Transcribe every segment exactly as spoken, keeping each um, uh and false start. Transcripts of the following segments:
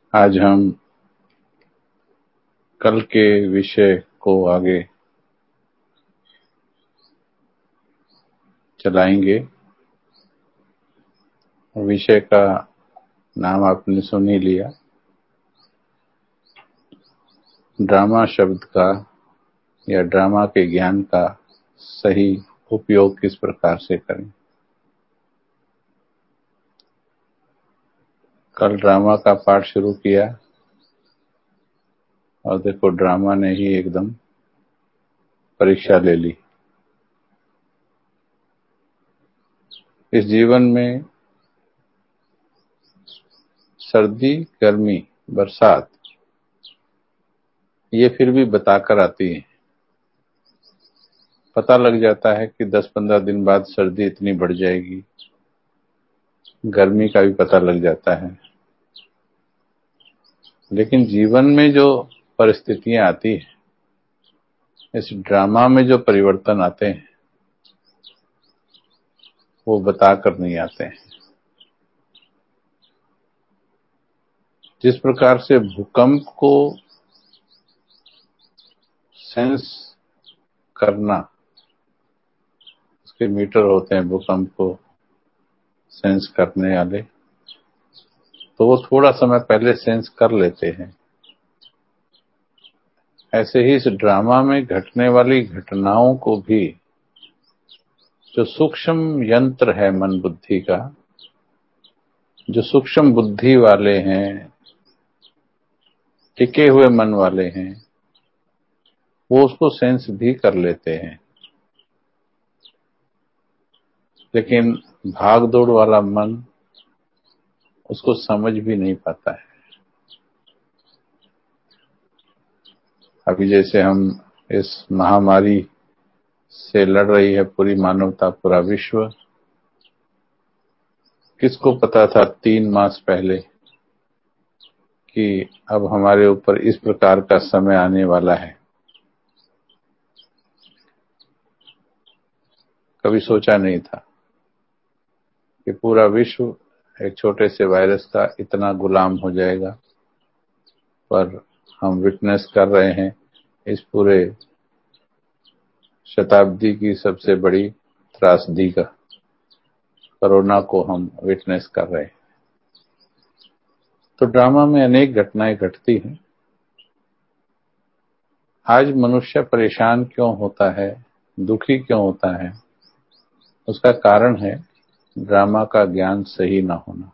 आज हम कल के विषय को आगे चलाएंगे। विषय का नाम आपने सुन ही लिया। ड्रामा शब्द का या ड्रामा के ज्ञान का सही उपयोग किस प्रकार से करें। कल ड्रामा का पाठ शुरू किया और देखो ड्रामा ने ही एकदम परीक्षा ले ली। इस जीवन में सर्दी, गर्मी, बरसात ये फिर भी बताकर आती है। पता लग जाता है कि दस पंद्रह दिन बाद सर्दी इतनी बढ़ जाएगी, गर्मी का भी पता लग जाता है। लेकिन जीवन में जो परिस्थितियां आती हैं, इस ड्रामा में जो परिवर्तन आते हैं, वो बताकर नहीं आते हैं। जिस प्रकार से भूकंप को सेंस करना, उसके मीटर होते हैं भूकंप को सेंस करने वाले, तो वो थोड़ा समय पहले सेंस कर लेते हैं। ऐसे ही इस ड्रामा में घटने वाली घटनाओं को भी जो सूक्ष्म यंत्र है मन बुद्धि का, जो सूक्ष्म बुद्धि वाले हैं, टिके हुए मन वाले हैं, वो उसको सेंस भी कर लेते हैं। लेकिन भाग दौड़ वाला मन उसको समझ भी नहीं पाता है। अभी जैसे हम इस महामारी से लड़ रही है पूरी मानवता, पूरा विश्व, किसको पता था तीन मास पहले कि अब हमारे ऊपर इस प्रकार का समय आने वाला है। कभी सोचा नहीं था कि पूरा विश्व एक छोटे से वायरस का इतना गुलाम हो जाएगा। पर हम विटनेस कर रहे हैं इस पूरे शताब्दी की सबसे बड़ी त्रासदी का, कोरोना को हम विटनेस कर रहे हैं। तो ड्रामा में अनेक घटनाएं घटती हैं। आज मनुष्य परेशान क्यों होता है, दुखी क्यों होता है, उसका कारण है ड्रामा का ज्ञान सही ना होना।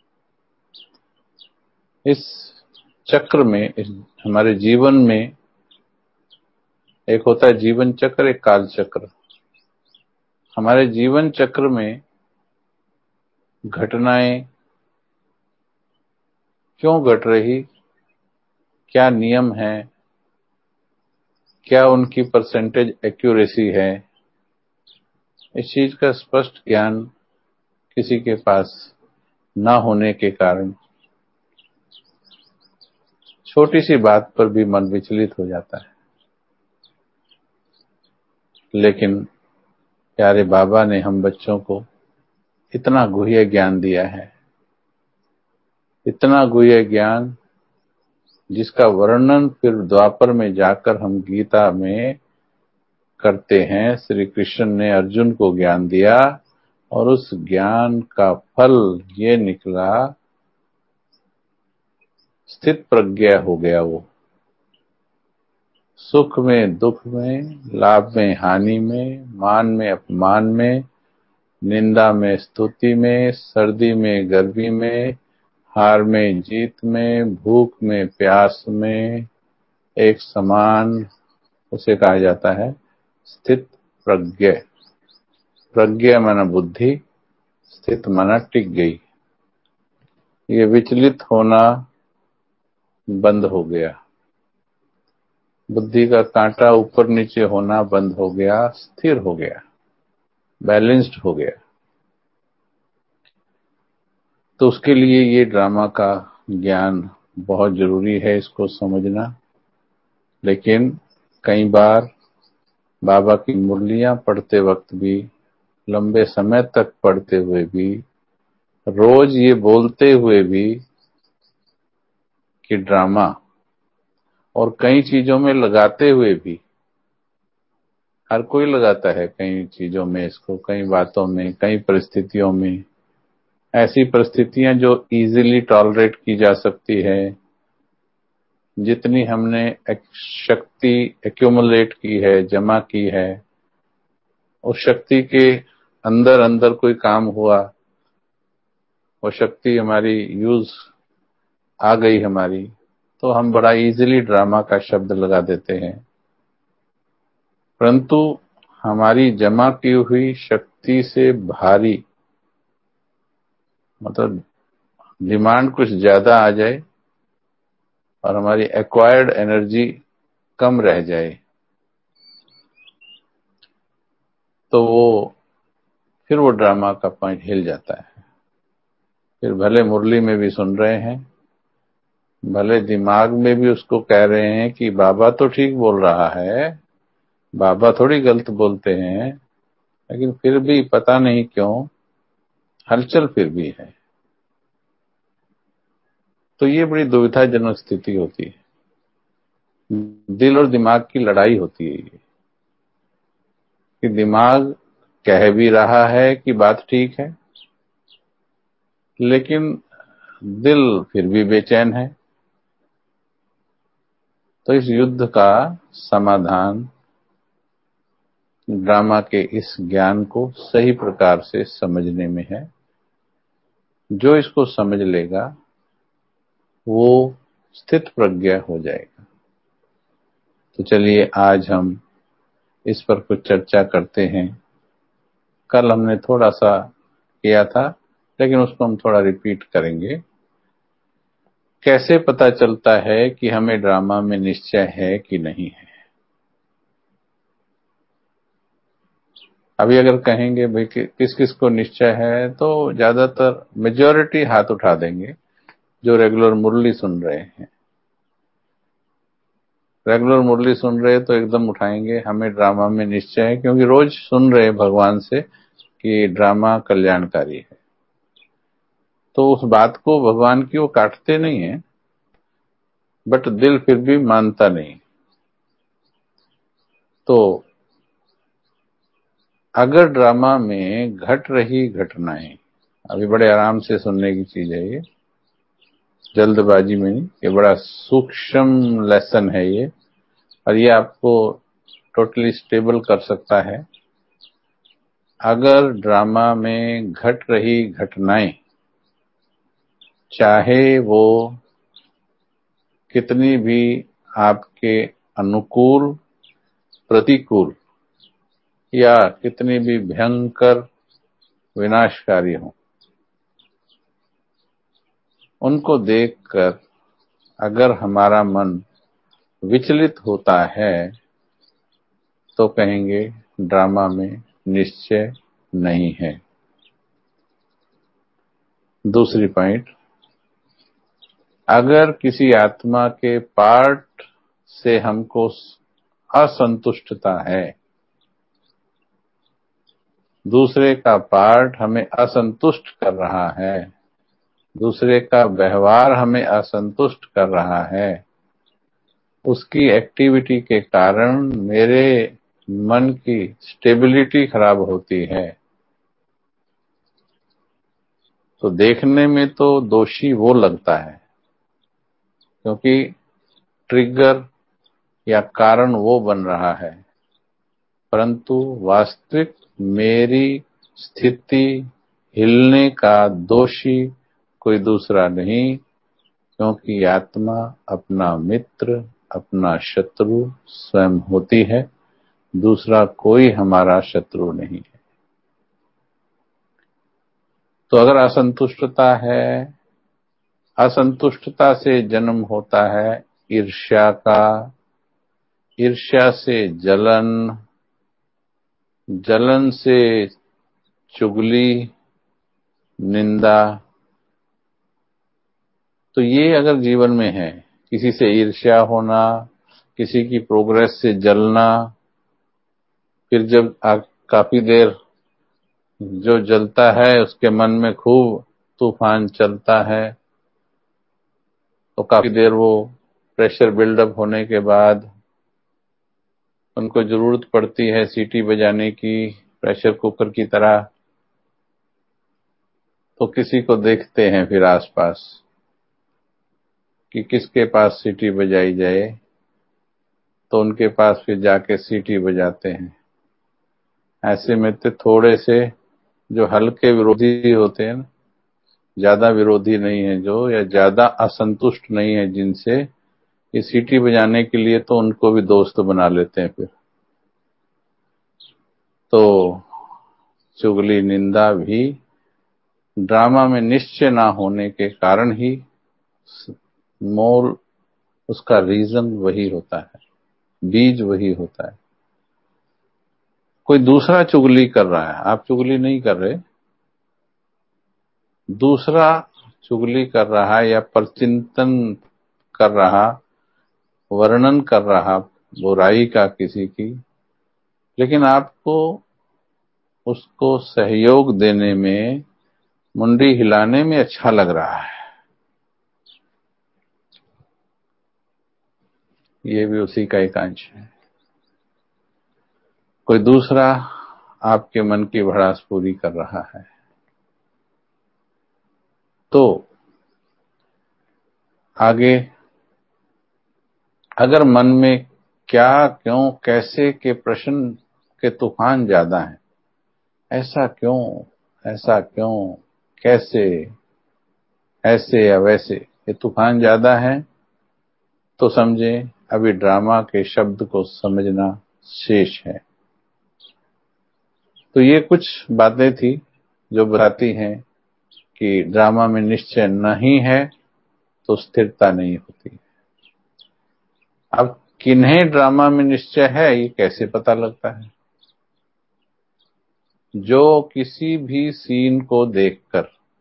इस चक्र में, इस हमारे जीवन में एक होता है जीवन चक्र, एक काल चक्र। हमारे जीवन चक्र में घटनाएं क्यों घट रही, क्या नियम है, क्या उनकी परसेंटेज एक्यूरेसी है, इस चीज का स्पष्ट ज्ञान किसी के पास ना होने के कारण छोटी सी बात पर भी मन विचलित हो जाता है। लेकिन प्यारे बाबा ने हम बच्चों को इतना गुह्य ज्ञान दिया है, इतना गुह्य ज्ञान जिसका वर्णन फिर द्वापर में जाकर हम गीता में करते हैं। श्री कृष्ण ने अर्जुन को ज्ञान दिया और उस ज्ञान का फल ये निकला, स्थित प्रज्ञा हो गया। वो सुख में, दुख में, लाभ में, हानि में, मान में, अपमान में, निंदा में, स्तुति में, सर्दी में, गर्मी में, हार में, जीत में, भूख में, प्यास में, एक समान उसे कहा जाता है स्थित प्रज्ञ। प्रज्ञा माना बुद्धि, स्थित माना टिक गई। ये विचलित होना बंद हो गया, बुद्धि का कांटा ऊपर नीचे होना बंद हो गया, स्थिर हो गया, बैलेंस्ड हो गया। तो उसके लिए ये ड्रामा का ज्ञान बहुत जरूरी है, इसको समझना। लेकिन कई बार बाबा की मुरलियां पढ़ते वक्त भी, लंबे समय तक पढ़ते हुए भी, रोज ये बोलते हुए भी कि ड्रामा, और कई चीजों में लगाते हुए भी, हर कोई लगाता है कई चीजों में इसको, कई बातों में, कई परिस्थितियों में, ऐसी परिस्थितियां जो इजीली टॉलरेट की जा सकती है, जितनी हमने शक्ति एक्यूमुलेट की है, जमा की है, उस शक्ति के अंदर अंदर कोई काम हुआ, वो शक्ति हमारी यूज आ गई हमारी, तो हम बड़ा इजीली ड्रामा का शब्द लगा देते हैं। परंतु हमारी जमा की हुई शक्ति से भारी, मतलब डिमांड कुछ ज्यादा आ जाए और हमारी एक्वायर्ड एनर्जी कम रह जाए, तो वो फिर वो ड्रामा का पॉइंट हिल जाता है। फिर भले मुरली में भी सुन रहे हैं, भले दिमाग में भी उसको कह रहे हैं कि बाबा तो ठीक बोल रहा है, बाबा थोड़ी गलत बोलते हैं, लेकिन फिर भी पता नहीं क्यों हलचल फिर भी है। तो ये बड़ी दुविधाजनक स्थिति होती है, दिल और दिमाग की लड़ाई होती है ये, कि दिमाग कह भी रहा है कि बात ठीक है, लेकिन दिल फिर भी बेचैन है। तो इस युद्ध का समाधान ड्रामा के इस ज्ञान को सही प्रकार से समझने में है। जो इसको समझ लेगा वो स्थित प्रज्ञ हो जाएगा। तो चलिए आज हम इस पर कुछ चर्चा करते हैं। कल हमने थोड़ा सा किया था, लेकिन उसको हम थोड़ा रिपीट करेंगे। कैसे पता चलता है कि हमें ड्रामा में निश्चय है कि नहीं है? अभी अगर कहेंगे भाई कि किस किस को निश्चय है, तो ज्यादातर मेजॉरिटी हाथ उठा देंगे जो रेगुलर मुरली सुन रहे हैं। रेगुलर मुरली सुन रहे तो एकदम उठाएंगे, हमें ड्रामा में निश्चय है, क्योंकि रोज सुन रहे भगवान से कि ड्रामा कल्याणकारी है। तो उस बात को भगवान की वो काटते नहीं है, बट दिल फिर भी मानता नहीं। तो अगर ड्रामा में घट रही घटनाएं, अभी बड़े आराम से सुनने की चीज है ये, जल्दबाजी में नहीं, ये बड़ा सूक्ष्म लेसन है ये, और ये आपको टोटली स्टेबल कर सकता है। अगर ड्रामा में घट रही घटनाएं, चाहे वो कितनी भी आपके अनुकूल, प्रतिकूल, या कितनी भी भयंकर विनाशकारी हो, उनको देखकर अगर हमारा मन विचलित होता है तो कहेंगे ड्रामा में निश्चय नहीं है। दूसरी पॉइंट, अगर किसी आत्मा के पार्ट से हमको असंतुष्टता है, दूसरे का पार्ट हमें असंतुष्ट कर रहा है, दूसरे का व्यवहार हमें असंतुष्ट कर रहा है, उसकी एक्टिविटी के कारण मेरे मन की स्टेबिलिटी खराब होती है, तो देखने में तो दोषी वो लगता है, क्योंकि ट्रिगर या कारण वो बन रहा है, परंतु वास्तविक मेरी स्थिति हिलने का दोषी कोई दूसरा नहीं, क्योंकि आत्मा अपना मित्र, अपना शत्रु स्वयं होती है, दूसरा कोई हमारा शत्रु नहीं है। तो अगर असंतुष्टता है, असंतुष्टता से जन्म होता है ईर्ष्या का, ईर्ष्या से जलन, जलन से चुगली, निंदा। तो ये अगर जीवन में है, किसी से ईर्ष्या होना, किसी की प्रोग्रेस से जलना, फिर जब काफी देर जो जलता है उसके मन में खूब तूफान चलता है, तो काफी देर वो प्रेशर बिल्डअप होने के बाद उनको जरूरत पड़ती है सीटी बजाने की, प्रेशर कुकर की तरह। तो किसी को देखते हैं फिर आसपास कि किसके पास सीटी बजाई जाए, तो उनके पास फिर जाके सीटी बजाते हैं। ऐसे में तो थोड़े से जो हल्के विरोधी होते हैं, ज्यादा विरोधी नहीं है जो, या ज्यादा असंतुष्ट नहीं है जिनसे, ये सीटी बजाने के लिए तो उनको भी दोस्त बना लेते हैं फिर। तो चुगली निंदा भी ड्रामा में निश्चय ना होने के कारण ही मूल उसका रीजन वही होता है, बीज वही होता है। कोई दूसरा चुगली कर रहा है, आप चुगली नहीं कर रहे, दूसरा चुगली कर रहा है या परचिंतन कर रहा, वर्णन कर रहा बुराई का किसी की, लेकिन आपको उसको सहयोग देने में, मुंडी हिलाने में अच्छा लग रहा है, ये भी उसी का एक अंश है। कोई दूसरा आपके मन की भड़ास पूरी कर रहा है, तो आगे अगर मन में क्या, क्यों, कैसे के प्रश्न के तूफान ज्यादा हैं, ऐसा क्यों, ऐसा क्यों, कैसे, ऐसे या वैसे, ये तूफान ज्यादा है, तो समझें अभी ड्रामा के शब्द को समझना शेष है। तो ये कुछ बातें थी जो बताती हैं कि ड्रामा में निश्चय नहीं है तो स्थिरता नहीं होती। अब किन्हें ड्रामा में निश्चय है ये कैसे पता लगता है? जो किसी भी सीन को देखकर,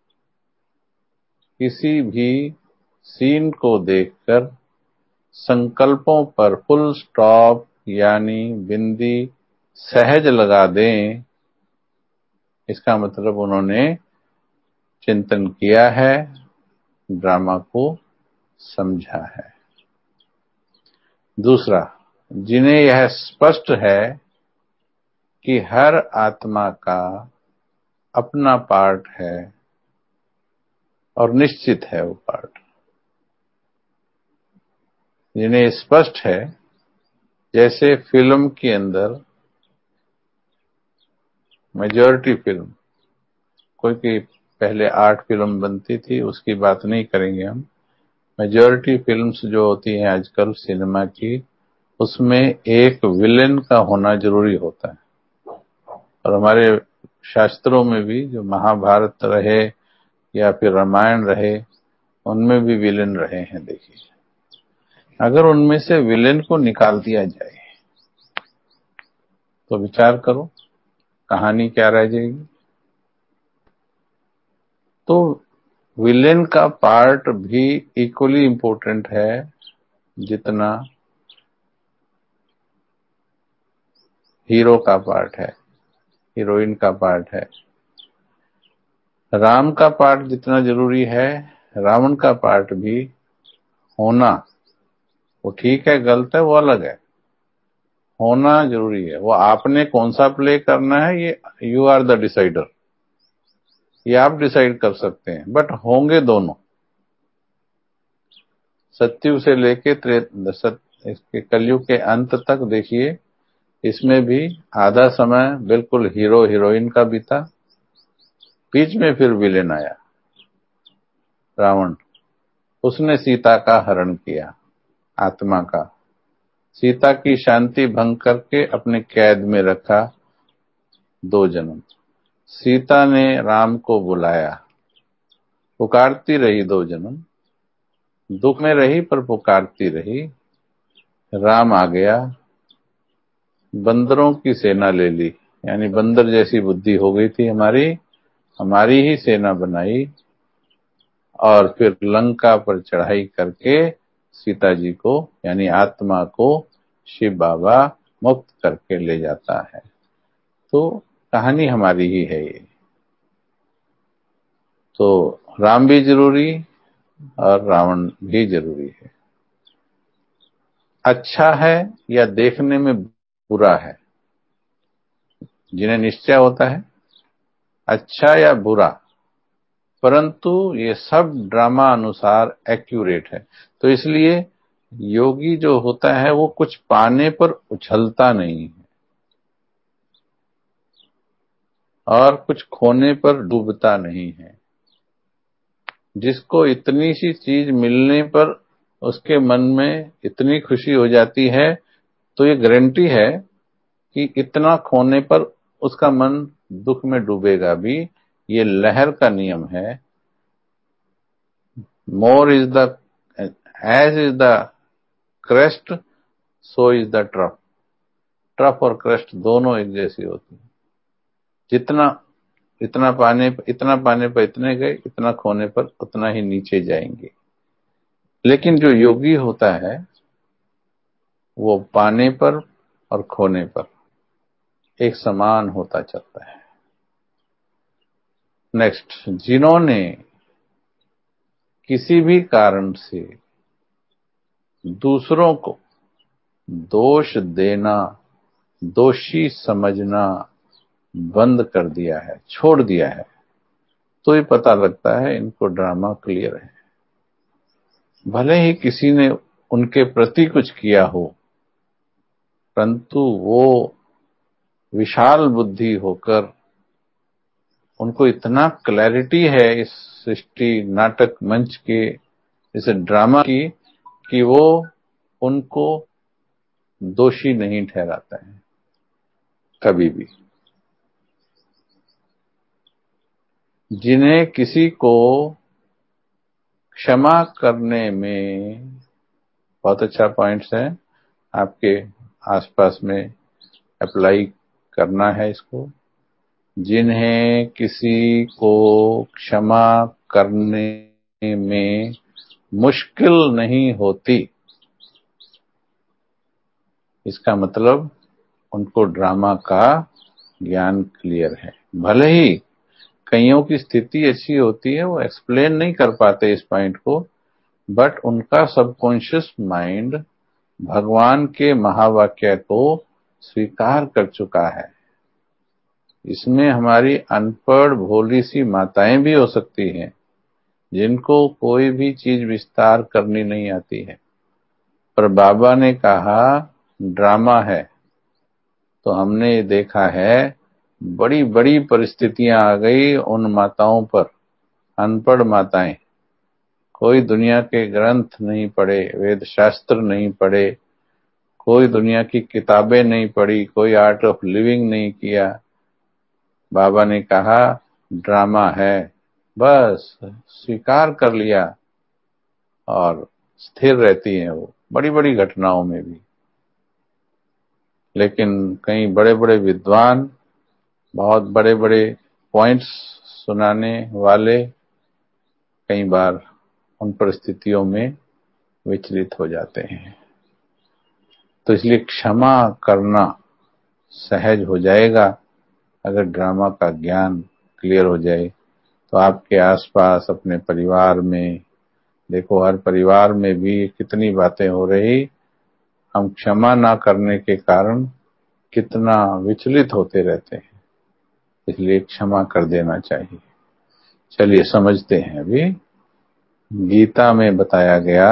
किसी भी सीन को देखकर संकल्पों पर फुल स्टॉप यानी बिंदी सहज लगा दें, इसका मतलब उन्होंने चिंतन किया है, ड्रामा को समझा है। दूसरा, जिन्हें यह स्पष्ट है कि हर आत्मा का अपना पार्ट है और निश्चित है वो पार्ट, जिन्हें स्पष्ट है, जैसे फिल्म के अंदर मेजॉरिटी फिल्म, कोई की पहले आठ फिल्म बनती थी उसकी बात नहीं करेंगे हम, मेजॉरिटी फिल्म्स जो होती हैं आजकल सिनेमा की, उसमें एक विलेन का होना जरूरी होता है। और हमारे शास्त्रों में भी जो महाभारत रहे या फिर रामायण रहे, उनमें भी विलेन रहे हैं। देखिए, अगर उनमें से विलेन को निकाल दिया जाए तो विचार करो कहानी क्या रह जाएगी। तो विलेन का पार्ट भी इक्वली इम्पोर्टेंट है जितना हीरो का पार्ट है, हीरोइन का पार्ट है। राम का पार्ट जितना जरूरी है, रावण का पार्ट भी होना, वो ठीक है गलत है वो अलग है, होना जरूरी है। वो आपने कौन सा प्ले करना है, ये यू आर द डिसाइडर, ये आप डिसाइड कर सकते हैं, बट होंगे दोनों। सत्युग से लेके इसके कलयुग के अंत तक देखिए, इसमें भी आधा समय बिल्कुल हीरो हीरोइन का बीता, बीच में फिर विलेन आया रावण, उसने सीता का हरण किया, आत्मा का, सीता की शांति भंग करके अपने कैद में रखा दो जन्म। सीता ने राम को बुलाया, पुकारती रही दो जन्म, दुख में रही पर पुकारती रही। राम आ गया, बंदरों की सेना ले ली, यानी बंदर जैसी बुद्धि हो गई थी हमारी, हमारी ही सेना बनाई, और फिर लंका पर चढ़ाई करके सीता जी को यानी आत्मा को शिव बाबा मुक्त करके ले जाता है। तो कहानी हमारी ही है ये। तो राम भी जरूरी, और रावण भी जरूरी है। अच्छा है या देखने में बुरा है, जिन्हें निश्चय होता है अच्छा या बुरा, परंतु ये सब ड्रामा अनुसार एक्यूरेट है। तो इसलिए योगी जो होता है वो कुछ पाने पर उछलता नहीं है और कुछ खोने पर डूबता नहीं है। जिसको इतनी सी चीज मिलने पर उसके मन में इतनी खुशी हो जाती है, तो ये गारंटी है कि इतना खोने पर उसका मन दुख में डूबेगा भी। ये लहर का नियम है। More is the as is the crest so is the trough. Trough और क्रेस्ट दोनों एक जैसी होती है। जितना इतना पाने इतना पाने पर इतने गए, इतना खोने पर उतना ही नीचे जाएंगे। लेकिन जो योगी होता है वो पाने पर और खोने पर एक समान होता चलता है। नेक्स्ट, जिन्होंने किसी भी कारण से दूसरों को दोष देना, दोषी समझना बंद कर दिया है, छोड़ दिया है, तो ये पता लगता है इनको ड्रामा क्लियर है। भले ही किसी ने उनके प्रति कुछ किया हो, परंतु वो विशाल बुद्धि होकर उनको इतना क्लैरिटी है इस सृष्टि नाटक मंच के, इस ड्रामा की, कि वो उनको दोषी नहीं ठहराता है कभी भी। जिन्हें किसी को क्षमा करने में, बहुत अच्छा पॉइंट्स है, आपके आसपास में अप्लाई करना है इसको। जिन्हें किसी को क्षमा करने में मुश्किल नहीं होती, इसका मतलब उनको ड्रामा का ज्ञान क्लियर है। भले ही कईयों की स्थिति अच्छी होती है, वो एक्सप्लेन नहीं कर पाते इस पॉइंट को, बट उनका सबकॉन्शियस माइंड भगवान के महावाक्य को स्वीकार कर चुका है। इसमें हमारी अनपढ़ भोली सी माताएं भी हो सकती हैं, जिनको कोई भी चीज विस्तार करनी नहीं आती है, पर बाबा ने कहा ड्रामा है, तो हमने देखा है बड़ी बड़ी परिस्थितियां आ गई उन माताओं पर। अनपढ़ माताएं, कोई दुनिया के ग्रंथ नहीं पढ़े, वेद शास्त्र नहीं पढ़े, कोई दुनिया की किताबें नहीं पढ़ी, कोई आर्ट ऑफ लिविंग नहीं किया, बाबा ने कहा ड्रामा है, बस स्वीकार कर लिया और स्थिर रहती हैं वो बड़ी बड़ी घटनाओं में भी। लेकिन कई बड़े बड़े विद्वान, बहुत बड़े बड़े पॉइंट्स सुनाने वाले कई बार उन परिस्थितियों में विचलित हो जाते हैं। तो इसलिए क्षमा करना सहज हो जाएगा अगर ड्रामा का ज्ञान क्लियर हो जाए। तो आपके आसपास अपने परिवार में देखो, हर परिवार में भी कितनी बातें हो रही, हम क्षमा ना करने के कारण कितना विचलित होते रहते हैं। इसलिए क्षमा कर देना चाहिए। चलिए समझते हैं। अभी गीता में बताया गया,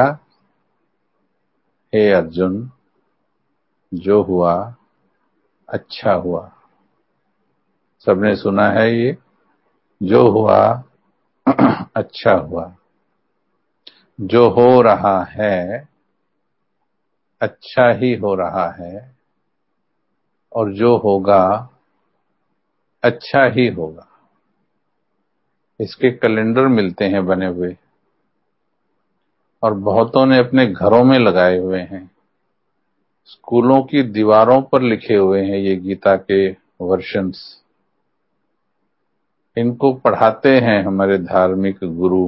हे अर्जुन, जो हुआ अच्छा हुआ। सबने सुना है ये, जो हुआ अच्छा हुआ। जो हो रहा है अच्छा ही हो रहा है, और जो होगा अच्छा ही होगा। इसके कैलेंडर मिलते हैं बने हुए, और बहुतों ने अपने घरों में लगाए हुए हैं। स्कूलों की दीवारों पर लिखे हुए हैं ये गीता के वर्शंस। इनको पढ़ाते हैं हमारे धार्मिक गुरु।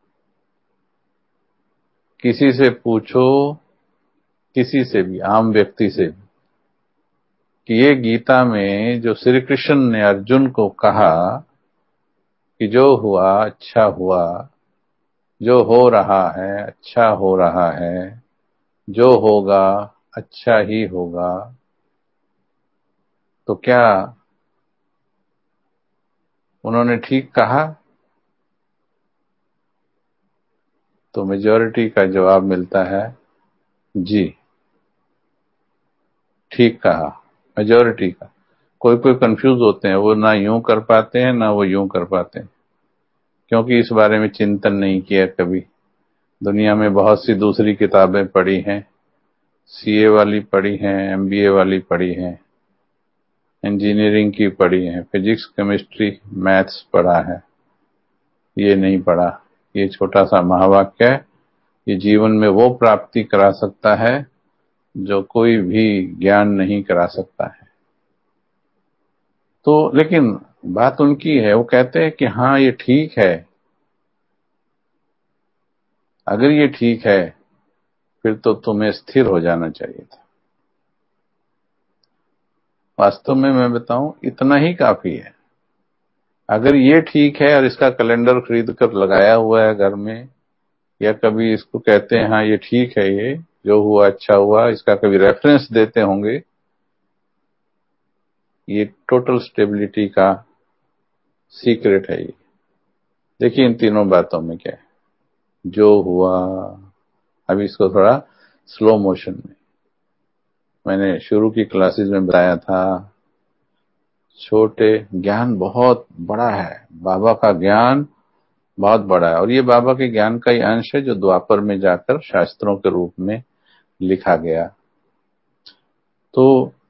किसी से पूछो, किसी से भी, आम व्यक्ति से भी, कि ये गीता में जो श्री कृष्ण ने अर्जुन को कहा कि जो हुआ अच्छा हुआ, जो हो रहा है अच्छा हो रहा है, जो होगा अच्छा ही होगा। तो क्या उन्होंने ठीक कहा? तो मेजॉरिटी का जवाब मिलता है जी, ठीक कहा, मेजॉरिटी का। कोई कोई कंफ्यूज होते हैं, वो ना यूं कर पाते हैं ना वो यूं कर पाते हैं, क्योंकि इस बारे में चिंतन नहीं किया कभी। दुनिया में बहुत सी दूसरी किताबें पढ़ी हैं, सीए वाली पढ़ी हैं, एमबीए वाली पढ़ी हैं, इंजीनियरिंग की पढ़ी है, फिजिक्स केमिस्ट्री मैथ्स पढ़ा है, ये नहीं पढ़ा। ये छोटा सा महावाक्य है, ये जीवन में वो प्राप्ति करा सकता है जो कोई भी ज्ञान नहीं करा सकता है। तो लेकिन बात उनकी है, वो कहते हैं कि हाँ ये ठीक है। अगर ये ठीक है फिर तो तुम्हें स्थिर हो जाना चाहिए था। वास्तव में मैं बताऊं, इतना ही काफी है। अगर ये ठीक है और इसका कैलेंडर खरीद कर लगाया हुआ है घर में, या कभी इसको कहते हैं हाँ ये ठीक है, ये जो हुआ अच्छा हुआ, इसका कभी रेफरेंस देते होंगे, ये टोटल स्टेबिलिटी का सीक्रेट है। ये देखिए इन तीनों बातों में क्या है, जो हुआ। अभी इसको थोड़ा स्लो मोशन में, मैंने शुरू की क्लासेस में बताया था, छोटे ज्ञान बहुत बड़ा है, बाबा का ज्ञान बहुत बड़ा है, और ये बाबा के ज्ञान का ही अंश है जो द्वापर में जाकर शास्त्रों के रूप में लिखा गया। तो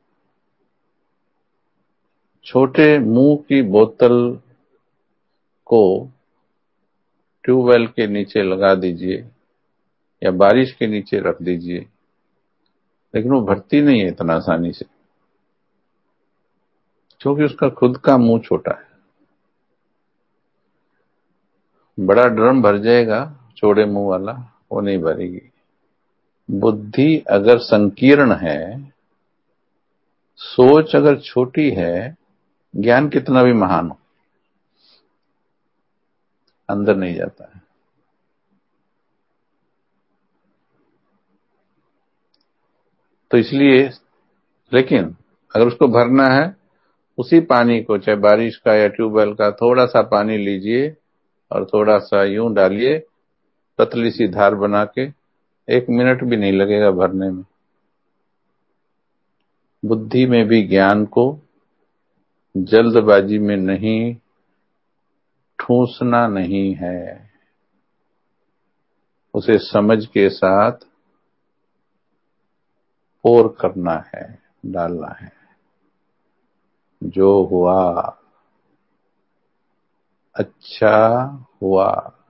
छोटे मुंह की बोतल को ट्यूबवेल के नीचे लगा दीजिए या बारिश के नीचे रख दीजिए, लेकिन वो भरती नहीं है इतना आसानी से, क्योंकि उसका खुद का मुंह छोटा है। बड़ा ड्रम भर जाएगा, चौड़े मुंह वाला वो नहीं भरेगी। बुद्धि अगर संकीर्ण है, सोच अगर छोटी है, ज्ञान कितना भी महान हो, अंदर नहीं जाता है। तो इसलिए, लेकिन अगर उसको भरना है, उसी पानी को, चाहे बारिश का या ट्यूबवेल का, थोड़ा सा पानी लीजिए और थोड़ा सा यूं डालिए, पतली सी धार बना के, एक मिनट भी नहीं लगेगा भरने में। बुद्धि में भी ज्ञान को जल्दबाजी में नहीं, ठूसना नहीं है, उसे समझ के साथ पोर करना है, डालना है। जो हुआ अच्छा हुआ,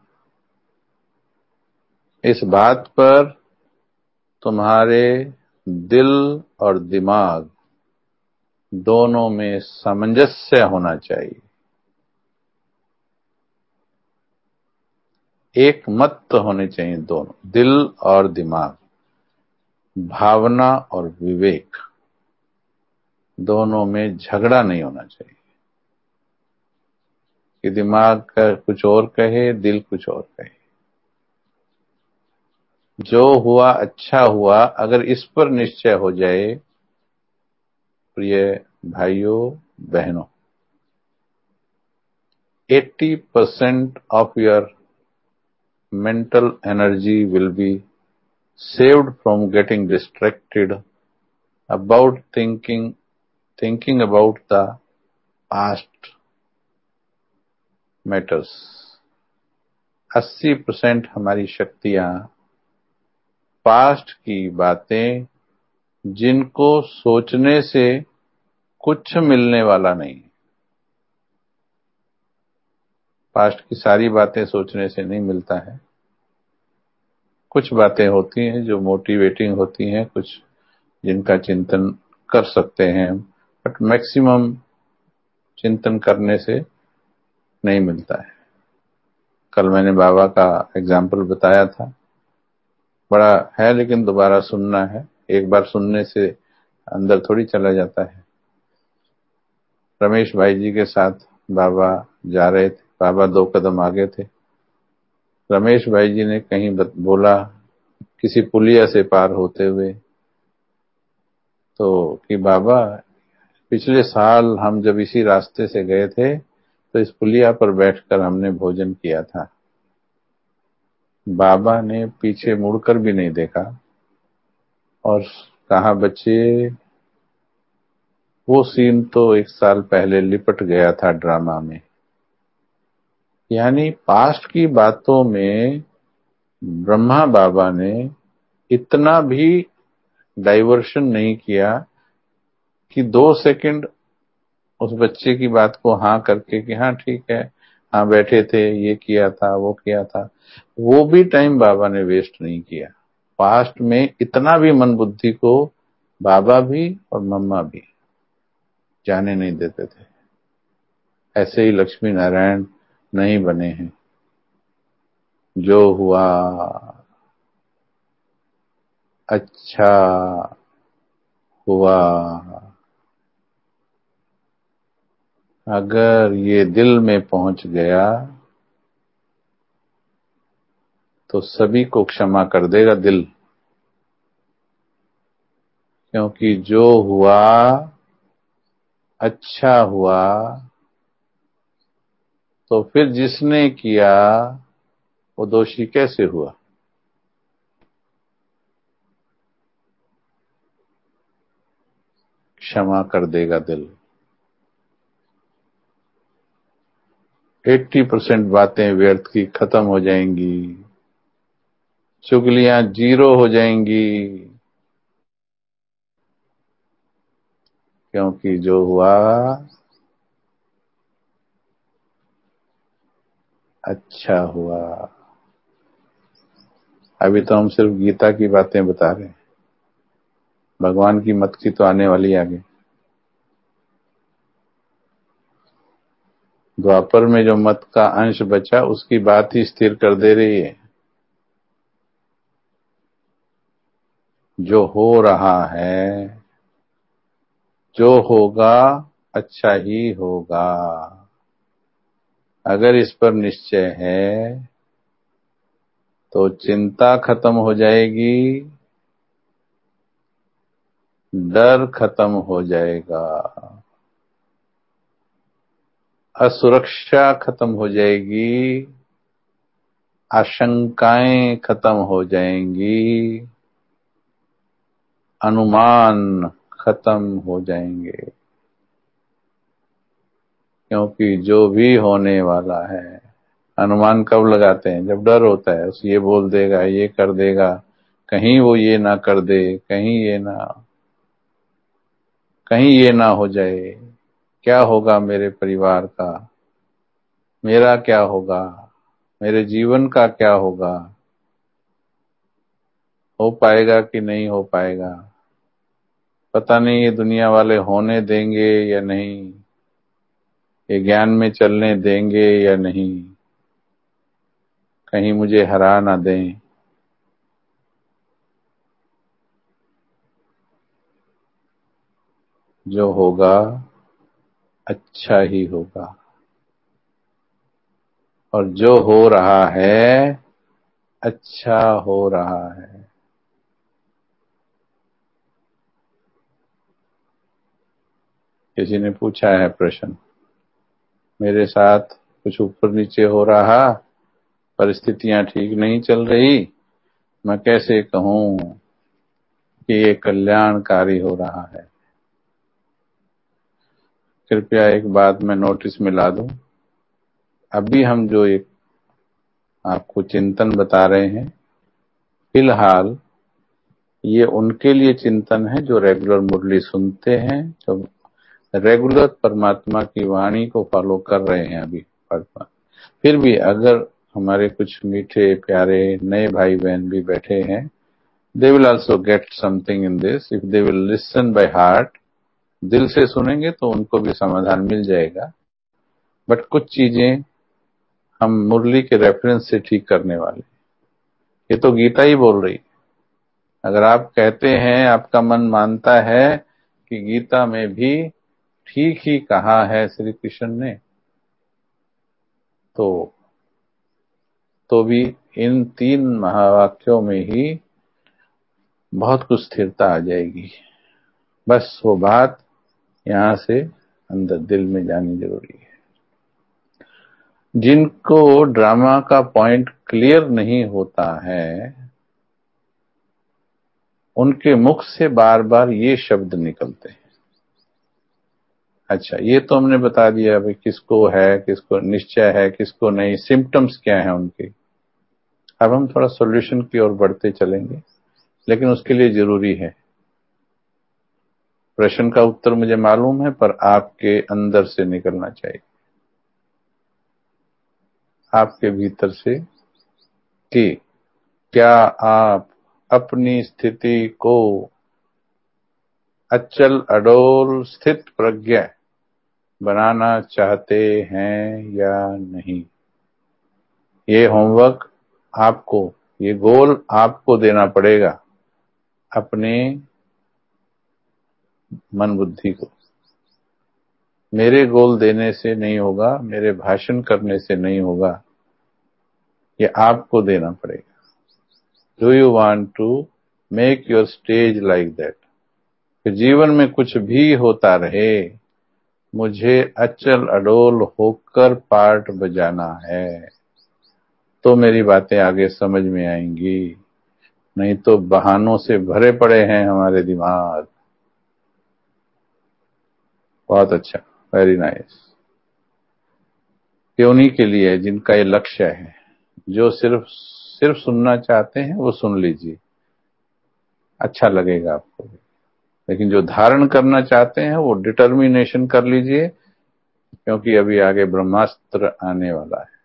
इस बात पर तुम्हारे दिल और दिमाग दोनों में सामंजस्य होना चाहिए। एक मत होने चाहिए दोनों, दिल और दिमाग, भावना और विवेक, दोनों में झगड़ा नहीं होना चाहिए कि दिमाग का कुछ और कहे, दिल कुछ और कहे। जो हुआ अच्छा हुआ, अगर इस पर निश्चय हो जाए, प्रिय भाइयों बहनों, eighty percent of your mental energy will be saved from getting distracted about thinking thinking about the past matters। अस्सी परसेंट हमारी शक्तियां पास्ट की बातें, जिनको सोचने से कुछ मिलने वाला नहीं। पास्ट की सारी बातें सोचने से नहीं मिलता है, कुछ बातें होती हैं जो मोटिवेटिंग होती हैं, कुछ जिनका चिंतन कर सकते हैं, बट मैक्सिमम चिंतन करने से नहीं मिलता है। कल मैंने बाबा का एग्जाम्पल बताया था, बड़ा है लेकिन दोबारा सुनना है, एक बार सुनने से अंदर थोड़ी चला जाता है। रमेश भाई जी के साथ बाबा जा रहे थे, बाबा दो कदम आगे थे, रमेश भाई जी ने कहीं बोला किसी पुलिया से पार होते हुए तो कि बाबा पिछले साल हम जब इसी रास्ते से गए थे तो इस पुलिया पर बैठकर हमने भोजन किया था। बाबा ने पीछे मुड़कर भी नहीं देखा और कहा, बच्चे वो सीन तो एक साल पहले लिपट गया था ड्रामा में। यानी पास्ट की बातों में ब्रह्मा बाबा ने इतना भी डाइवर्शन नहीं किया कि दो सेकंड उस बच्चे की बात को हाँ करके कि हाँ ठीक है, हाँ बैठे थे, ये किया था, वो किया था, वो भी टाइम बाबा ने वेस्ट नहीं किया। पास्ट में इतना भी मन बुद्धि को बाबा भी और मम्मा भी जाने नहीं देते थे। ऐसे ही लक्ष्मी नारायण नहीं बने हैं। जो हुआ अच्छा हुआ। अगर ये दिल में पहुंच गया तो सभी को क्षमा कर देगा दिल, क्योंकि जो हुआ अच्छा हुआ। तो फिर जिसने किया वो दोषी कैसे हुआ? क्षमा कर देगा दिल। अस्सी परसेंट बातें व्यर्थ की खत्म हो जाएंगी, चुगलियां जीरो हो जाएंगी, क्योंकि जो हुआ अच्छा हुआ। अभी तो हम सिर्फ गीता की बातें बता रहे हैं, भगवान की मत की तो आने वाली आगे। द्वापर में जो मत का अंश बचा उसकी बात ही स्थिर कर दे रही है। जो हो रहा है, जो होगा अच्छा ही होगा, अगर इस पर निश्चय है तो चिंता खत्म हो जाएगी, डर खत्म हो जाएगा, असुरक्षा खत्म हो जाएगी, आशंकाएं खत्म हो जाएंगी, अनुमान खत्म हो जाएंगे। क्योंकि जो भी होने वाला है, अनुमान कब लगाते हैं? जब डर होता है, उस ये बोल देगा, ये कर देगा, कहीं वो ये ना कर दे, कहीं ये ना कहीं ये ना हो जाए, क्या होगा मेरे परिवार का, मेरा क्या होगा, मेरे जीवन का क्या होगा, हो पाएगा कि नहीं हो पाएगा, पता नहीं ये दुनिया वाले होने देंगे या नहीं, ये ज्ञान में चलने देंगे या नहीं, कहीं मुझे हरा ना दें। जो होगा अच्छा ही होगा, और जो हो रहा है अच्छा हो रहा है। किसी ने पूछा है प्रश्न, मेरे साथ कुछ ऊपर नीचे हो रहा, परिस्थितियां ठीक नहीं चल रही, मैं कैसे कहूं कि ये कल्याणकारी हो रहा है? कृपया एक बात मैं नोटिस में ला दूं, अभी हम जो एक आपको चिंतन बता रहे हैं, फिलहाल ये उनके लिए चिंतन है जो रेगुलर मुरली सुनते हैं, जो रेगुलर परमात्मा की वाणी को फॉलो कर रहे हैं अभी। फिर भी अगर हमारे कुछ मीठे प्यारे नए भाई बहन भी बैठे हैं, they will also get something in this if they will listen by heart। दिल से सुनेंगे तो उनको भी समाधान मिल जाएगा। बट कुछ चीजें हम मुरली के रेफरेंस से ठीक करने वाले, ये तो गीता ही बोल रही। अगर आप कहते हैं, आपका मन मानता है कि गीता में भी ठीक ही कहा है श्री कृष्ण ने, तो तो भी इन तीन महावाक्यों में ही बहुत कुछ स्थिरता आ जाएगी। बस वो बात यहां से अंदर दिल में जानी जरूरी है। जिनको ड्रामा का पॉइंट क्लियर नहीं होता है, उनके मुख से बार बार ये शब्द निकलते हैं। अच्छा, ये तो हमने बता दिया भाई किसको है, किसको निश्चय है, किसको नहीं, सिम्टम्स क्या है उनके। अब हम थोड़ा सॉल्यूशन की ओर बढ़ते चलेंगे, लेकिन उसके लिए जरूरी है, प्रश्न का उत्तर मुझे मालूम है पर आपके अंदर से निकलना चाहिए, आपके भीतर से, कि क्या आप अपनी स्थिति को अचल अडोल स्थित प्रज्ञ बनाना चाहते हैं या नहीं। ये होमवर्क आपको, ये गोल आपको देना पड़ेगा अपने मन बुद्धि को। मेरे गोल देने से नहीं होगा, मेरे भाषण करने से नहीं होगा, ये आपको देना पड़ेगा। Do you want to make your stage like that, कि जीवन में कुछ भी होता रहे, मुझे अचल अडोल होकर पार्ट बजाना है, तो मेरी बातें आगे समझ में आएंगी। नहीं तो बहानों से भरे पड़े हैं हमारे दिमाग। बहुत अच्छा, वेरी नाइस। ये उन्हीं के लिए है जिनका ये लक्ष्य है, जो सिर्फ सिर्फ सुनना चाहते हैं वो सुन लीजिए, अच्छा लगेगा आपको। लेकिन जो धारण करना चाहते हैं वो डिटर्मिनेशन कर लीजिए, क्योंकि अभी आगे ब्रह्मास्त्र आने वाला है।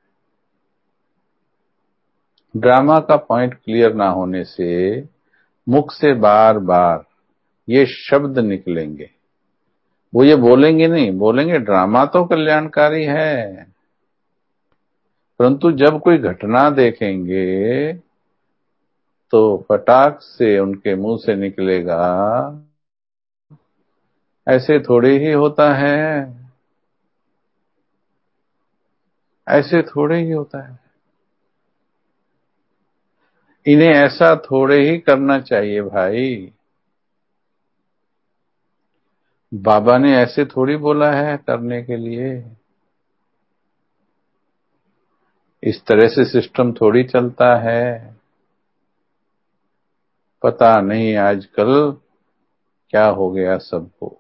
ड्रामा का पॉइंट क्लियर ना होने से मुख से बार बार ये शब्द निकलेंगे। वो ये बोलेंगे नहीं, बोलेंगे ड्रामा तो कल्याणकारी है, परंतु जब कोई घटना देखेंगे तो फटाक से उनके मुंह से निकलेगा, ऐसे थोड़े ही होता है, ऐसे थोड़े ही होता है, इन्हें ऐसा थोड़े ही करना चाहिए भाई, बाबा ने ऐसे थोड़ी बोला है करने के लिए, इस तरह से सिस्टम थोड़ी चलता है। पता नहीं आजकल क्या हो गया सबको।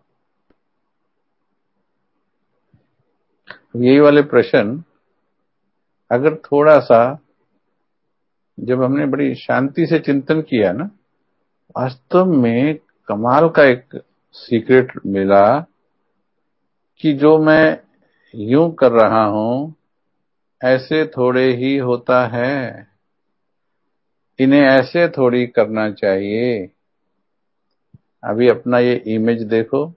यही वाले प्रश्न अगर थोड़ा सा, जब हमने बड़ी शांति से चिंतन किया ना, वास्तव में कमाल का एक सीक्रेट मिला कि जो मैं यूं कर रहा हूं ऐसे थोड़े ही होता है, इन्हें ऐसे थोड़ी करना चाहिए। अभी अपना ये इमेज देखो,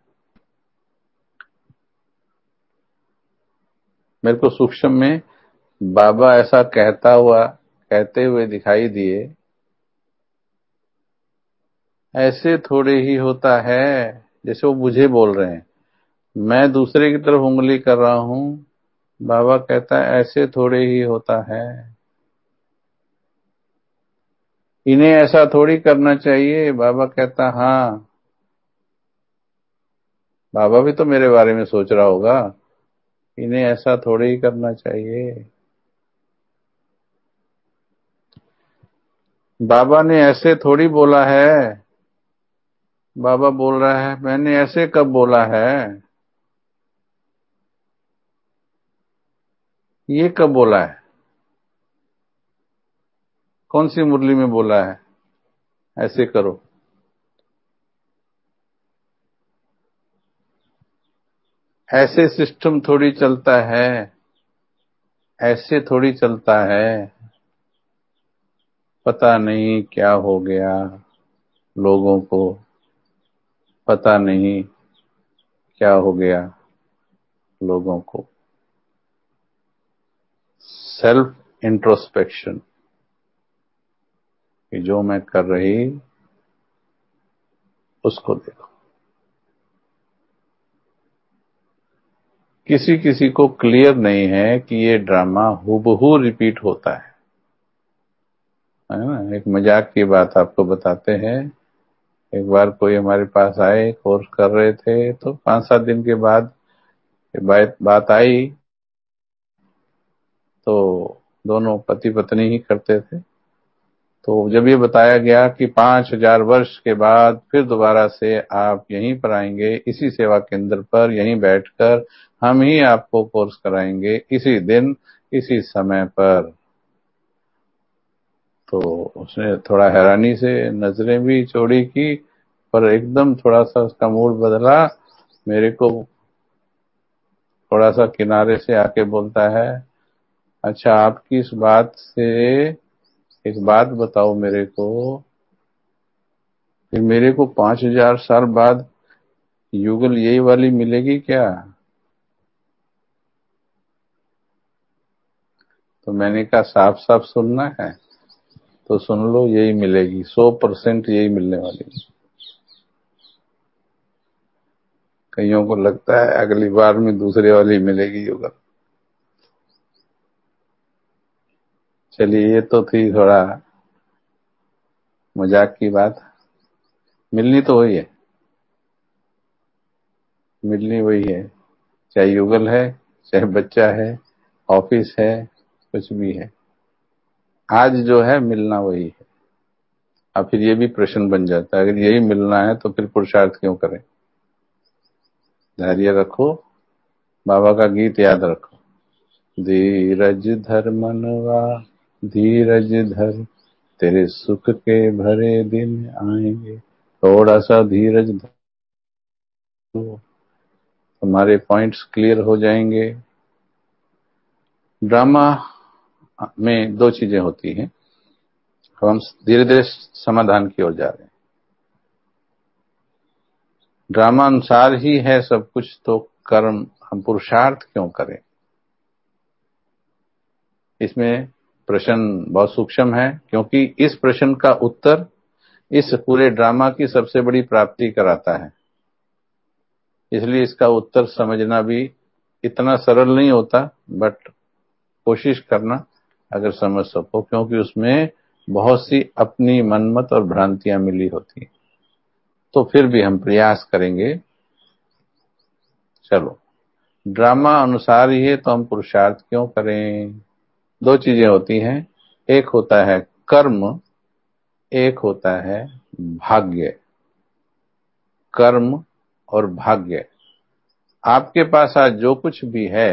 मेरे को सूक्ष्म में बाबा ऐसा कहता हुआ कहते हुए दिखाई दिए, ऐसे थोड़े ही होता है, जैसे वो मुझे बोल रहे हैं, मैं दूसरे की तरफ उंगली कर रहा हूं, बाबा कहता है ऐसे थोड़े ही होता है, इन्हें ऐसा थोड़ी करना चाहिए। बाबा कहता हाँ, बाबा भी तो मेरे बारे में सोच रहा होगा, इन्हें ऐसा थोड़ी ही करना चाहिए। बाबा ने ऐसे थोड़ी बोला है, बाबा बोल रहा है मैंने ऐसे कब बोला है, ये कब बोला है, कौन सी मुरली में बोला है ऐसे करो। ऐसे सिस्टम थोड़ी चलता है, ऐसे थोड़ी चलता है। पता नहीं क्या हो गया लोगों को, पता नहीं क्या हो गया लोगों को। सेल्फ इंट्रोस्पेक्शन, कि जो मैं कर रही उसको देखो। किसी किसी को क्लियर नहीं है कि ये ड्रामा हूबहू रिपीट होता है, है ना। एक मजाक की बात आपको बताते हैं। एक बार कोई हमारे पास आए, कोर्स कर रहे थे, तो पांच सात दिन के बाद बात बात आई, तो दोनों पति पत्नी ही करते थे। तो जब ये बताया गया कि पांच हजार वर्ष के बाद फिर दोबारा से आप यहीं पर आएंगे, इसी सेवा केंद्र पर, यहीं बैठकर हम ही आपको कोर्स कराएंगे, इसी दिन इसी समय पर, तो उसने थोड़ा हैरानी से नजरें भी चौड़ी की, पर एकदम थोड़ा सा उसका मूड बदला। मेरे को थोड़ा सा किनारे से आके बोलता है, अच्छा आपकी इस बात से एक बात बताओ मेरे को, फिर मेरे को पांच हजार साल बाद युगल यही वाली मिलेगी क्या? तो मैंने कहा साफ साफ सुनना है तो सुन लो, यही मिलेगी, सौ परसेंट यही मिलने वाली। कईयों को लगता है अगली बार में दूसरे वाली मिलेगी युगल। चलिए, ये तो थी थोड़ा मजाक की बात। मिलनी तो वही है, मिलनी वही है, चाहे युगल है, चाहे बच्चा है, ऑफिस है, कुछ भी है, आज जो है मिलना वही है। अब फिर ये भी प्रश्न बन जाता है, अगर यही मिलना है तो फिर पुरुषार्थ क्यों करें? धैर्य रखो, बाबा का गीत याद रखो, धीरज धर मनवा, धीरज धर, तेरे सुख के भरे दिन आएंगे। थोड़ा सा धीरज धरो, तुम्हारे पॉइंट्स क्लियर हो जाएंगे। ड्रामा में दो चीजें होती हैं, हम धीरे धीरे समाधान की ओर जा रहे हैं। ड्रामा अनुसार ही है सब कुछ, तो कर्म हम पुरुषार्थ क्यों करें? इसमें प्रश्न बहुत सूक्ष्म है, क्योंकि इस प्रश्न का उत्तर इस पूरे ड्रामा की सबसे बड़ी प्राप्ति कराता है। इसलिए इसका उत्तर समझना भी इतना सरल नहीं होता, बट कोशिश करना अगर समझ सको, क्योंकि उसमें बहुत सी अपनी मनमत और भ्रांतियां मिली होती हैं। तो फिर भी हम प्रयास करेंगे। चलो, ड्रामा अनुसार ही है तो हम पुरुषार्थ क्यों करें? दो चीजें होती हैं, एक होता है कर्म, एक होता है भाग्य। कर्म और भाग्य, आपके पास आज जो कुछ भी है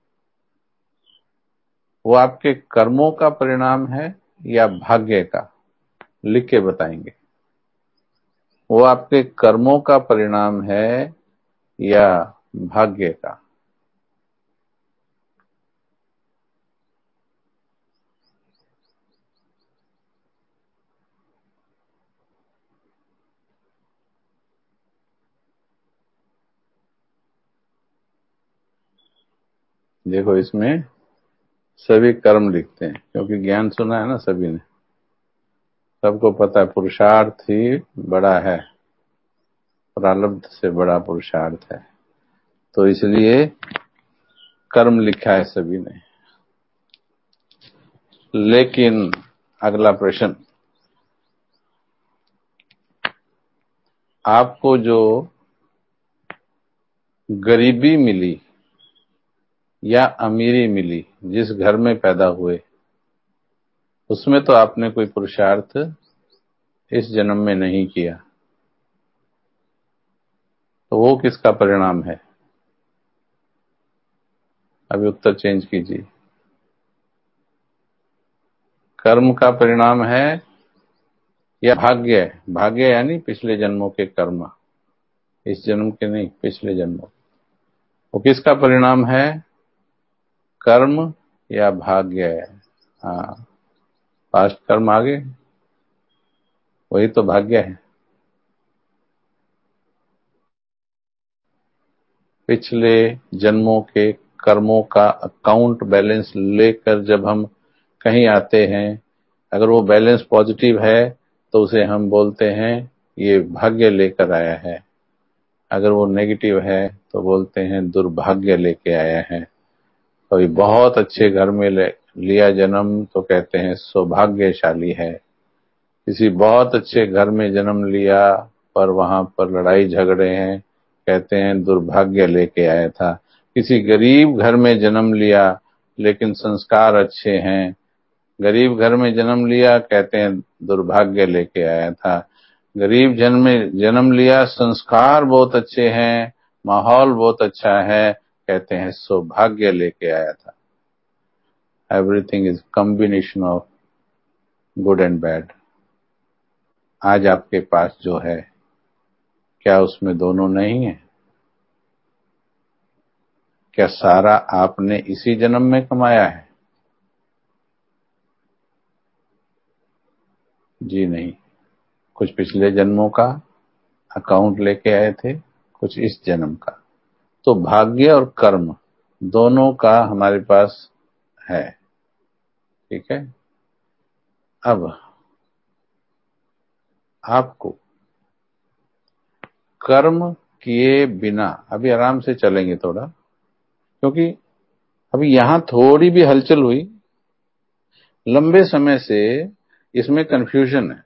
वो आपके कर्मों का परिणाम है या भाग्य का? लिख के बताएंगे। वो आपके कर्मों का परिणाम है या भाग्य का? देखो, इसमें सभी कर्म लिखते हैं, क्योंकि ज्ञान सुना है ना सभी ने, सबको पता है पुरुषार्थ ही बड़ा है, प्रारब्ध से बड़ा पुरुषार्थ है, तो इसलिए कर्म लिखा है सभी ने। लेकिन अगला प्रश्न, आपको जो गरीबी मिली या अमीरी मिली, जिस घर में पैदा हुए, उसमें तो आपने कोई पुरुषार्थ इस जन्म में नहीं किया, तो वो किसका परिणाम है? अभी उत्तर चेंज कीजिए। कर्म का परिणाम है या भाग्य? भाग्य यानी पिछले जन्मों के कर्म, इस जन्म के नहीं, पिछले जन्मों। वो किसका परिणाम है, कर्म या भाग्य? हाँ, पास्ट कर्म आगे, वही तो भाग्य है। पिछले जन्मों के कर्मों का अकाउंट बैलेंस लेकर जब हम कहीं आते हैं, अगर वो बैलेंस पॉजिटिव है तो उसे हम बोलते हैं ये भाग्य लेकर आया है, अगर वो नेगेटिव है तो बोलते हैं दुर्भाग्य लेके आया है। कभी बहुत अच्छे घर में लिया जन्म तो कहते हैं सौभाग्यशाली है। किसी बहुत अच्छे घर में जन्म लिया पर वहां पर लड़ाई झगड़े हैं, कहते हैं दुर्भाग्य लेके आया था। किसी गरीब घर में जन्म लिया लेकिन संस्कार अच्छे हैं, गरीब घर में जन्म लिया कहते हैं दुर्भाग्य लेके आया था। गरीब जन्म में जन्म लिया, संस्कार बहुत अच्छे हैं, माहौल बहुत अच्छा है, कहते हैं सौभाग्य लेके आया था। Everything is combination of good and bad. आज आपके पास जो है, क्या उसमें दोनों नहीं है? क्या सारा आपने इसी जन्म में कमाया है? जी नहीं, कुछ पिछले जन्मों का अकाउंट लेके आए थे, कुछ इस जन्म का। तो भाग्य और कर्म दोनों का हमारे पास है, ठीक है। अब आपको कर्म किए बिना अभी आराम से चलेंगे थोड़ा, क्योंकि अभी यहां थोड़ी भी हलचल हुई, लंबे समय से इसमें कंफ्यूजन है।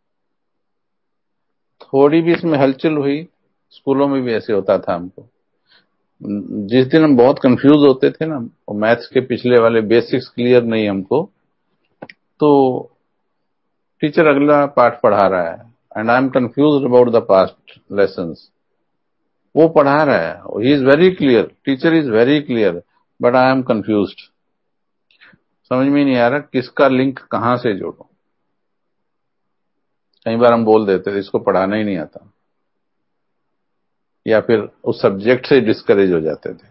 थोड़ी भी इसमें हलचल हुई, स्कूलों में भी ऐसे होता था हमको। जिस दिन हम बहुत कंफ्यूज होते थे ना, और मैथ्स के पिछले वाले बेसिक्स क्लियर नहीं हमको, तो टीचर अगला पाठ पढ़ा रहा है and I am confused about the past lessons. वो पढ़ा रहा है, he is very clear, teacher is very clear, but I am confused. समझ में नहीं आ रहा किसका लिंक कहां से जोड़ो। कई बार हम बोल देते थे इसको पढ़ाना ही नहीं आता, या फिर उस सब्जेक्ट से डिस्करेज हो जाते थे।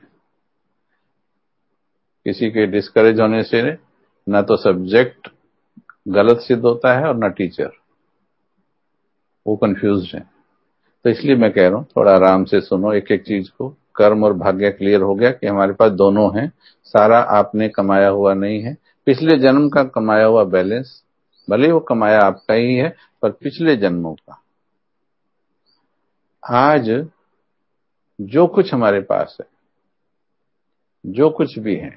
किसी के डिस्करेज होने से ना तो सब्जेक्ट गलत सिद्ध होता है और ना टीचर, वो कंफ्यूज्ड है। तो इसलिए मैं कह रहा हूं थोड़ा आराम से सुनो एक एक चीज को। कर्म और भाग्य क्लियर हो गया कि हमारे पास दोनों हैं। सारा आपने कमाया हुआ नहीं है, पिछले जन्म का कमाया हुआ बैलेंस, भले वो कमाया आपका ही है पर पिछले जन्मों का। आज जो कुछ हमारे पास है, जो कुछ भी है,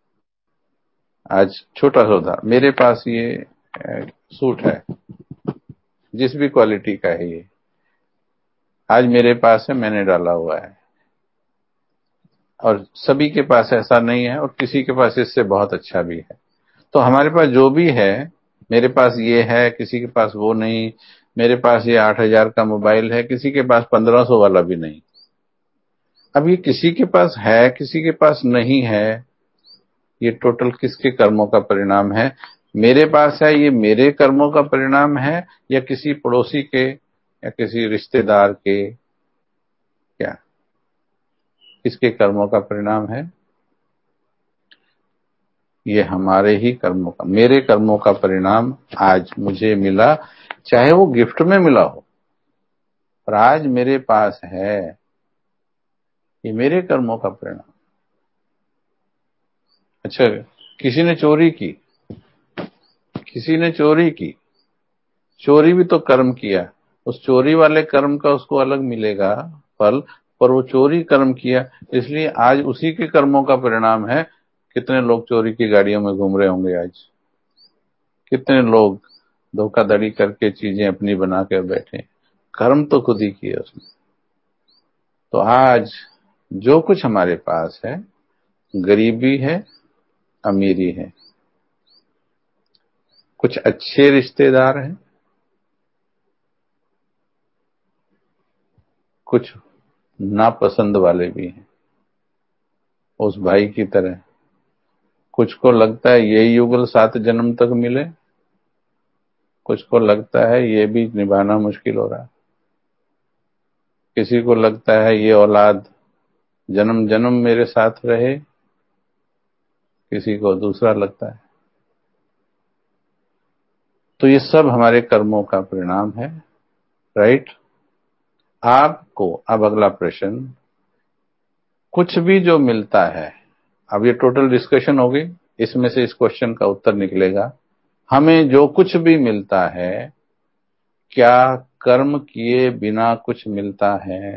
आज छोटा सा उदाहरण, मेरे पास ये सूट है, जिस भी क्वालिटी का है ये, आज मेरे पास है, मैंने डाला हुआ है। और सभी के पास ऐसा नहीं है, और किसी के पास इससे बहुत अच्छा भी है। तो हमारे पास जो भी है, मेरे पास ये है, किसी के पास वो नहीं। मेरे पास ये आठ हजार का मोबाइल है, किसी के पास पंद्रह सौ वाला भी नहीं। अब ये किसी के पास है, किसी के पास नहीं है, ये टोटल किसके कर्मों का परिणाम है? मेरे पास है, ये मेरे कर्मों का परिणाम है, या किसी पड़ोसी के या किसी रिश्तेदार के, क्या किसके कर्मों का परिणाम है? ये हमारे ही कर्मों का, मेरे कर्मों का परिणाम आज मुझे मिला, चाहे वो गिफ्ट में मिला हो, पर आज मेरे पास है, ये मेरे कर्मों का परिणाम। अच्छा, किसी ने चोरी की, किसी ने चोरी की, चोरी भी तो कर्म किया, उस चोरी वाले कर्म का उसको अलग मिलेगा फल, पर वो चोरी कर्म किया, इसलिए आज उसी के कर्मों का परिणाम है। कितने लोग चोरी की गाड़ियों में घूम रहे होंगे आज, कितने लोग धोखाधड़ी करके चीजें अपनी बना कर बैठे, कर्म तो खुद ही किए उसने। तो आज जो कुछ हमारे पास है, गरीबी है, अमीरी है, कुछ अच्छे रिश्तेदार हैं, कुछ नापसंद वाले भी हैं, उस भाई की तरह। कुछ को लगता है यही युगल सात जन्म तक मिले, कुछ को लगता है ये भी निभाना मुश्किल हो रहा है, किसी को लगता है ये औलाद जन्म जन्म मेरे साथ रहे, किसी को दूसरा लगता है। तो ये सब हमारे कर्मों का परिणाम है, राइट। आपको अब अगला प्रश्न, कुछ भी जो मिलता है, अब ये टोटल डिस्कशन होगी, इसमें से इस क्वेश्चन का उत्तर निकलेगा, हमें जो कुछ भी मिलता है, क्या कर्म किए बिना कुछ मिलता है?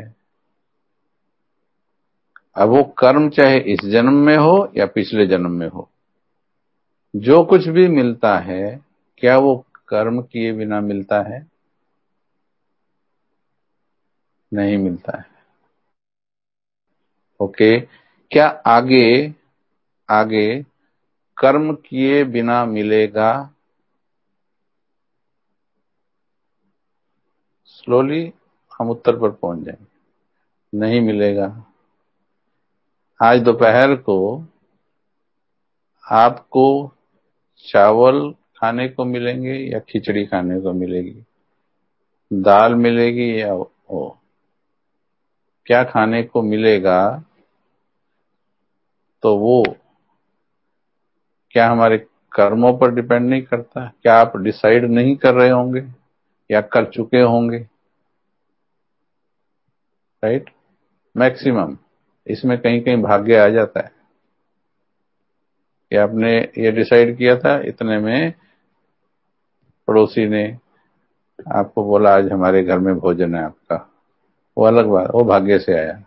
अब वो कर्म चाहे इस जन्म में हो या पिछले जन्म में हो, जो कुछ भी मिलता है क्या वो कर्म किए बिना मिलता है? नहीं मिलता है। ओके, क्या आगे आगे कर्म किए बिना मिलेगा? स्लोली हम उत्तर पर पहुंच जाएंगे। नहीं मिलेगा। आज दोपहर को आपको चावल खाने को मिलेंगे या खिचड़ी खाने को मिलेगी? दाल मिलेगी या ओ क्या खाने को मिलेगा? तो वो क्या हमारे कर्मों पर डिपेंड नहीं करता? क्या आप डिसाइड नहीं कर रहे होंगे या कर चुके होंगे? राइट। मैक्सिमम इसमें कहीं कहीं भाग्य आ जाता है कि आपने ये डिसाइड किया था, इतने में पड़ोसी ने आपको बोला आज हमारे घर में भोजन है आपका, वो अलग बात, वो भाग्य से आया।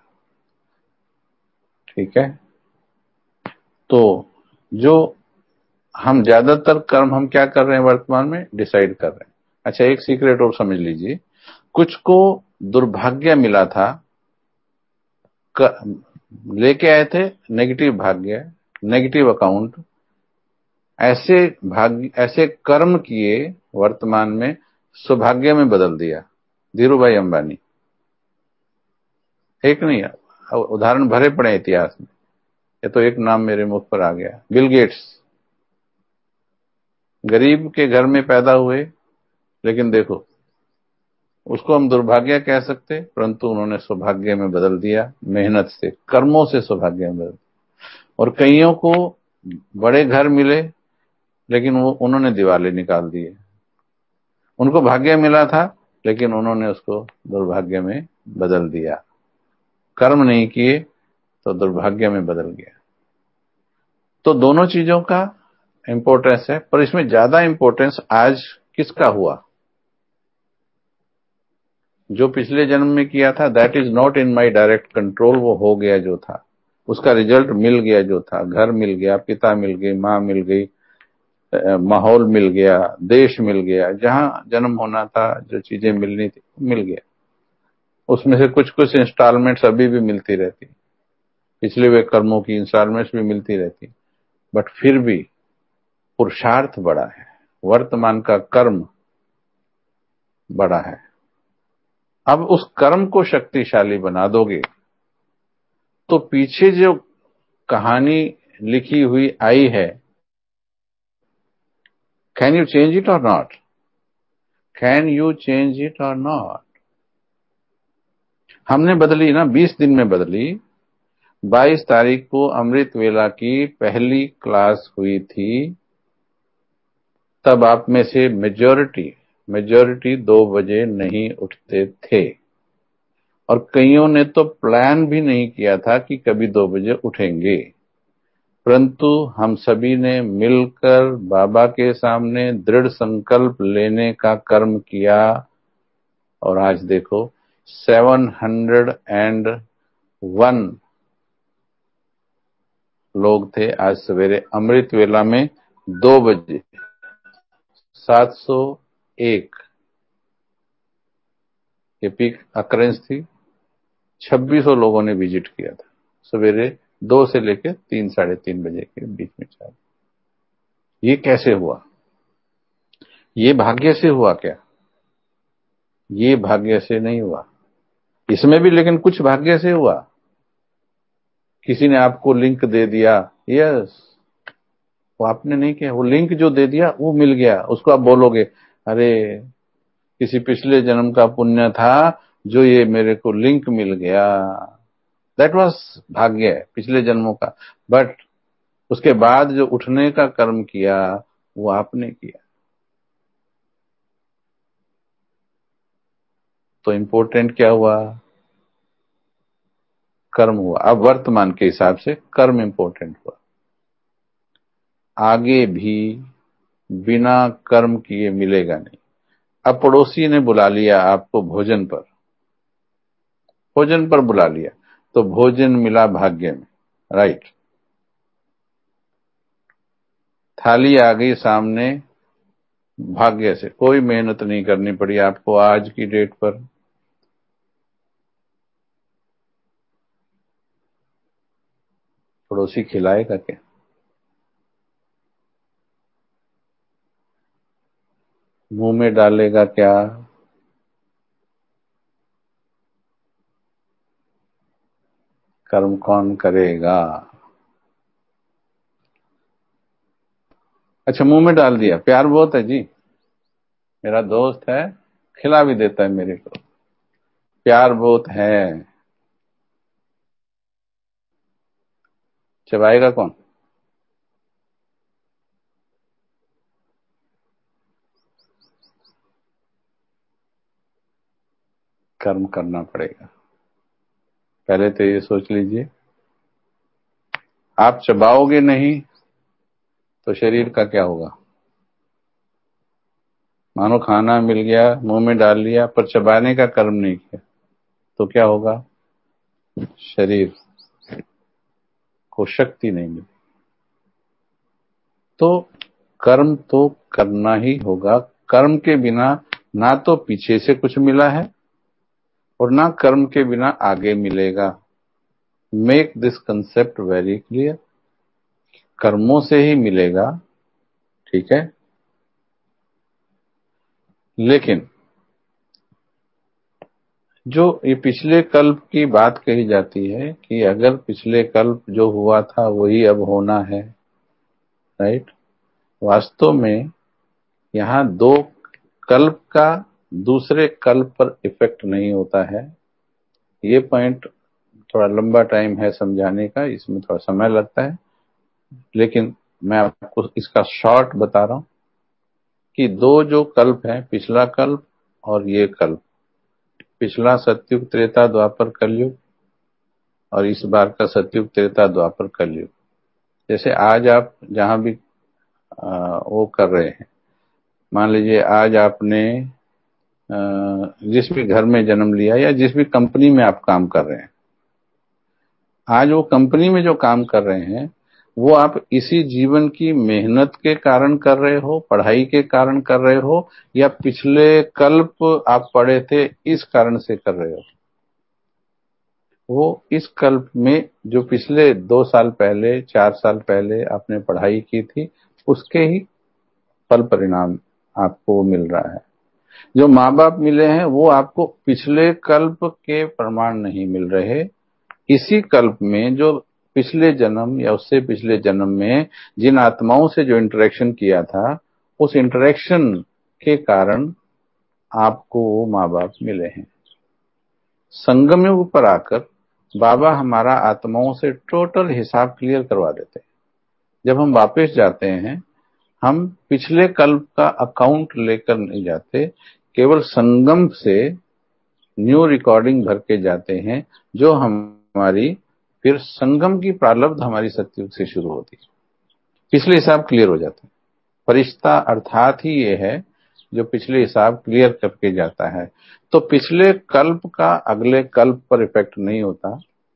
ठीक है। तो जो हम ज्यादातर कर्म हम क्या कर रहे हैं वर्तमान में? डिसाइड कर रहे हैं। अच्छा, एक सीक्रेट और समझ लीजिए। कुछ को दुर्भाग्य मिला था, लेके आए थे नेगेटिव भाग्य, नेगेटिव अकाउंट, ऐसे भाग्य ऐसे कर्म किए वर्तमान में सौभाग्य में बदल दिया। धीरू भाई अंबानी, एक नहीं उदाहरण भरे पड़े इतिहास में, ये तो एक नाम मेरे मुख पर आ गया। बिल गेट्स गरीब के घर में पैदा हुए, लेकिन देखो उसको हम दुर्भाग्य कह सकते, परंतु उन्होंने सौभाग्य में बदल दिया, मेहनत से, कर्मों से सौभाग्य में बदल दिया। और कईयों को बड़े घर मिले, लेकिन वो उन्होंने दिवाले निकाल दिए। उनको भाग्य मिला था, लेकिन उन्होंने उसको दुर्भाग्य में बदल दिया। कर्म नहीं किए तो दुर्भाग्य में बदल गया। तो दोनों चीजों का इंपॉर्टेंस है, पर इसमें ज्यादा इंपॉर्टेंस आज किसका हुआ? जो पिछले जन्म में किया था, that is not in my direct control. वो हो गया जो था, उसका रिजल्ट मिल गया जो था। घर मिल गया, पिता मिल गई, माँ मिल गई, माहौल मिल गया, देश मिल गया, जहां जन्म होना था, जो चीजें मिलनी थी मिल गया। उसमें से कुछ कुछ इंस्टॉलमेंट्स अभी भी मिलती रहती, पिछले हुए कर्मों की इंस्टॉलमेंट्स भी मिलती रहती, बट फिर भी पुरुषार्थ बड़ा है, वर्तमान का कर्म बड़ा है। अब उस कर्म को शक्तिशाली बना दोगे तो पीछे जो कहानी लिखी हुई आई है, can you change it or not? Can you change it or not? हमने बदली ना, बीस दिन में बदली। बाईस तारीख को अमृत वेला की पहली क्लास हुई थी, तब आप में से मेजॉरिटी मेजॉरिटी दो बजे नहीं उठते थे, और कईयों ने तो प्लान भी नहीं किया था कि कभी दो बजे उठेंगे। परंतु हम सभी ने मिलकर बाबा के सामने दृढ़ संकल्प लेने का कर्म किया, और आज देखो सेवन हंड्रेड एंड वन लोग थे आज सवेरे अमृत वेला में दो बजे। सात सौ एक ये पीक अकरेंस थी। छब्बीस सौ लोगों ने विजिट किया था सवेरे दो से लेकर तीन साढ़े तीन बजे के बीच में। चार ये कैसे हुआ? ये भाग्य से हुआ क्या? ये भाग्य से नहीं हुआ। इसमें भी लेकिन कुछ भाग्य से हुआ। किसी ने आपको लिंक दे दिया, यस, वो आपने नहीं किया, वो लिंक जो दे दिया वो मिल गया। उसको आप बोलोगे अरे किसी पिछले जन्म का पुण्य था जो ये मेरे को लिंक मिल गया, दैट वाज भाग्य पिछले जन्मों का। बट उसके बाद जो उठने का कर्म किया वो आपने किया। तो इंपॉर्टेंट क्या हुआ? कर्म हुआ। अब वर्तमान के हिसाब से कर्म इंपॉर्टेंट हुआ। आगे भी बिना कर्म किए मिलेगा नहीं। अब पड़ोसी ने बुला लिया आपको भोजन पर, भोजन पर बुला लिया, तो भोजन मिला भाग्य में, राइट। थाली आ गई सामने, भाग्य से, कोई मेहनत नहीं करनी पड़ी आपको आज की डेट पर। पड़ोसी खिलाएगा क्या? मुंह में डालेगा क्या? कर्म कौन करेगा? अच्छा, मुंह में डाल दिया, प्यार बहुत है जी, मेरा दोस्त है, खिला भी देता है मेरे को, प्यार बहुत है, चबाएगा कौन? कर्म करना पड़ेगा। पहले तो ये सोच लीजिए, आप चबाओगे नहीं तो शरीर का क्या होगा? मानो खाना मिल गया, मुंह में डाल लिया, पर चबाने का कर्म नहीं किया तो क्या होगा? शरीर को शक्ति नहीं मिली। तो कर्म तो करना ही होगा। कर्म के बिना ना तो पीछे से कुछ मिला है और ना कर्म के बिना आगे मिलेगा। Make this concept very clear. कर्मों से ही मिलेगा, ठीक है, लेकिन जो ये पिछले कल्प की बात कही जाती है कि अगर पिछले कल्प जो हुआ था वही अब होना है, राइट, वास्तव में यहाँ दो कल्प का दूसरे कल्प पर इफेक्ट नहीं होता है। ये पॉइंट थोड़ा लंबा टाइम है समझाने का, इसमें थोड़ा समय लगता है, लेकिन मैं आपको इसका शॉर्ट बता रहा हूं कि दो जो कल्प है, पिछला कल्प और ये कल्प, पिछला सतयुग त्रेता द्वापर कलयुग और इस बार का सतयुग त्रेता द्वापर कलयुग। जैसे आज आप जहां भी आ, वो कर रहे हैं, मान लीजिए आज आपने आ, जिस भी घर में जन्म लिया या जिस भी कंपनी में आप काम कर रहे हैं, आज वो कंपनी में जो काम कर रहे हैं वो आप इसी जीवन की मेहनत के कारण कर रहे हो, पढ़ाई के कारण कर रहे हो, या पिछले कल्प आप पढ़े थे इस कारण से कर रहे हो? वो इस कल्प में जो पिछले दो साल पहले, चार साल पहले आपने पढ़ाई की थी, उसके ही फल परिणाम आपको मिल रहा है। जो माँ बाप मिले हैं वो आपको पिछले कल्प के प्रमाण नहीं मिल रहे, इसी कल्प में जो पिछले जन्म या उससे पिछले जन्म में जिन आत्माओं से जो इंटरेक्शन किया था, उस इंटरेक्शन के कारण आपको वो माँ बाप मिले हैं। संगम युग पर आकर बाबा हमारा आत्माओं से टोटल हिसाब क्लियर करवा देते हैं। जब हम वापस जाते हैं, हम पिछले कल्प का अकाउंट लेकर नहीं जाते, केवल संगम से न्यू रिकॉर्डिंग भर के जाते हैं, जो हमारी फिर संगम की प्रारब्ध हमारी सतयुग से शुरू होती है। पिछले हिसाब क्लियर हो जाते हैं। फरिश्ता अर्थात ही ये है जो पिछले हिसाब क्लियर करके जाता है। तो पिछले कल्प का अगले कल्प पर इफेक्ट नहीं होता,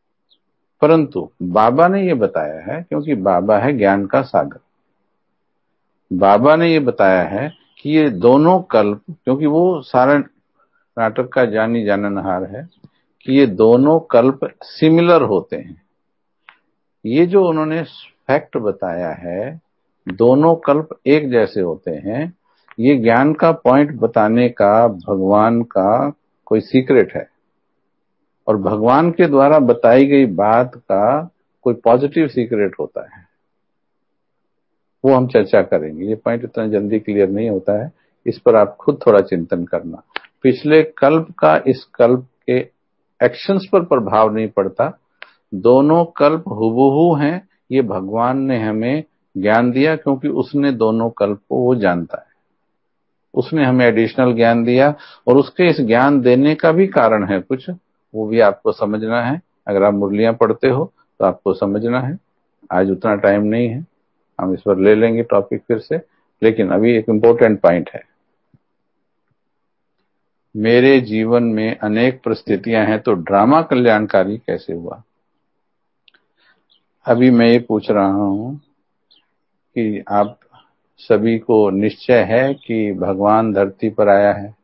परंतु बाबा ने ये बताया है, क्योंकि बाबा है ज्ञान का सागर। बाबा ने ये बताया है कि ये दोनों कल्प, क्योंकि वो सारा नाटक का जानी जाननहार है, कि ये दोनों कल्प सिमिलर होते हैं। ये जो उन्होंने फैक्ट बताया है, दोनों कल्प एक जैसे होते हैं, ये ज्ञान का पॉइंट बताने का भगवान का कोई सीक्रेट है, और भगवान के द्वारा बताई गई बात का कोई पॉजिटिव सीक्रेट होता है। वो हम चर्चा करेंगे। ये पॉइंट इतना जल्दी क्लियर नहीं होता है, इस पर आप खुद थोड़ा चिंतन करना। पिछले कल्प का इस कल्प के एक्शंस पर प्रभाव नहीं पड़ता, दोनों कल्प हुबहू हैं। ये भगवान ने हमें ज्ञान दिया क्योंकि उसने दोनों कल्प को वो जानता है, उसने हमें एडिशनल ज्ञान दिया, और उसके इस ज्ञान देने का भी कारण है कुछ, वो भी आपको समझना है। अगर आप मुरलियां पढ़ते हो तो आपको समझना है। आज उतना टाइम नहीं है, हम इस पर ले लेंगे टॉपिक फिर से, लेकिन अभी एक इम्पोर्टेंट पॉइंट है। मेरे जीवन में अनेक परिस्थितियां हैं, तो ड्रामा कल्याणकारी कैसे हुआ? अभी मैं ये पूछ रहा हूं कि आप सभी को निश्चय है कि भगवान धरती पर आया है?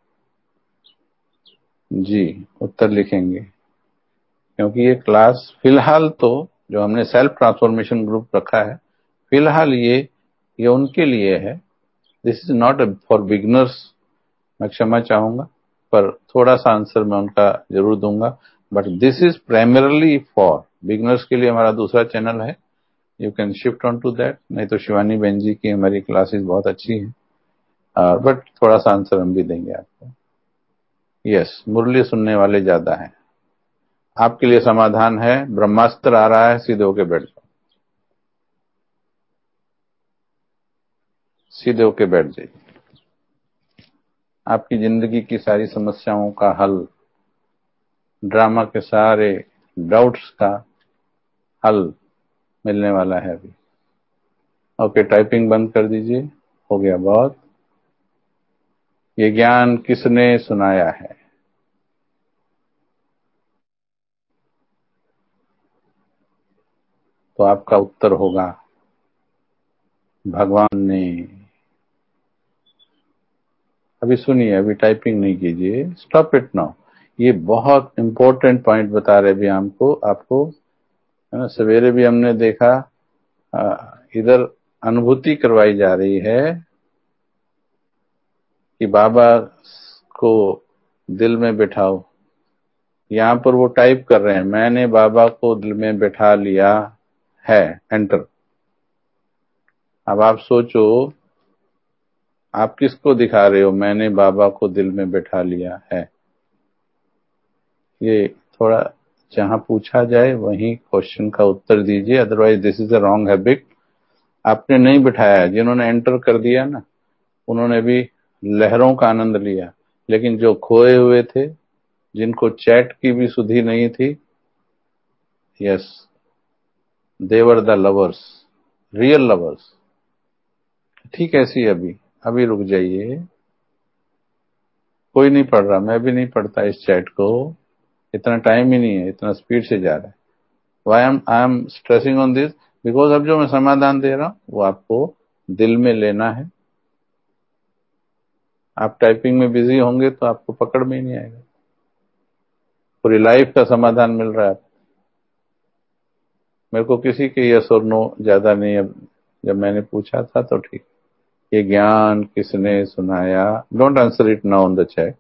जी, उत्तर लिखेंगे। क्योंकि ये क्लास फिलहाल तो जो हमने सेल्फ ट्रांसफॉर्मेशन ग्रुप रखा है, फिलहाल ये ये उनके लिए है। This is not for beginners. मैं क्षमा चाहूंगा, पर थोड़ा सा आंसर मैं उनका जरूर दूंगा, but this is primarily for beginners के लिए। हमारा दूसरा चैनल है, you can shift on to that. नहीं तो शिवानी बहन जी की हमारी क्लासेस बहुत अच्छी है, बट थोड़ा सा आंसर हम भी देंगे आपको। यस, मुरली सुनने वाले ज्यादा हैं। आपके लिए समाधान है, ब्रह्मास्त्र आ रहा है, सीधे होके बैठ जाओ, सीधे होके बैठ जाइए। आपकी जिंदगी की सारी समस्याओं का हल, ड्रामा के सारे डाउट्स का हल मिलने वाला है अभी। ओके, टाइपिंग बंद कर दीजिए, हो गया बहुत। ये ज्ञान किसने सुनाया है? तो आपका उत्तर होगा भगवान ने। अभी सुनिए, अभी टाइपिंग नहीं कीजिए, स्टॉप इट नाउ। ये बहुत इंपॉर्टेंट पॉइंट बता रहे भी हमको आपको, है ना। सवेरे भी हमने देखा, इधर अनुभूति करवाई जा रही है कि बाबा को दिल में बिठाओ। यहाँ पर वो टाइप कर रहे हैं, मैंने बाबा को दिल में बिठा लिया है, एंटर। अब आप सोचो, आप किसको दिखा रहे हो मैंने बाबा को दिल में बिठा लिया है? ये थोड़ा जहां पूछा जाए वहीं क्वेश्चन का उत्तर दीजिए, otherwise this is a wrong habit. आपने नहीं बिठाया, जिन्होंने एंटर कर दिया ना, उन्होंने भी लहरों का आनंद लिया, लेकिन जो खोए हुए थे, जिनको चैट की भी सुधि नहीं थी, yes, they were the lovers, real lovers. ठीक है, ऐसी अभी अभी रुक जाइए। कोई नहीं पढ़ रहा, मैं भी नहीं पढ़ता इस चैट को, इतना टाइम ही नहीं है, इतना स्पीड से जा रहा है। Why am I am stressing on this? Because अब जो मैं समाधान दे रहा हूं वो आपको दिल में लेना है। आप टाइपिंग में बिजी होंगे तो आपको पकड़ में ही नहीं आएगा। पूरी लाइफ का समाधान मिल रहा है। मेरे को किसी के यस और नो ज्यादा नहीं, अब जब मैंने पूछा था तो ठीक। ये ज्ञान किसने सुनाया? Don't answer it now on the chat.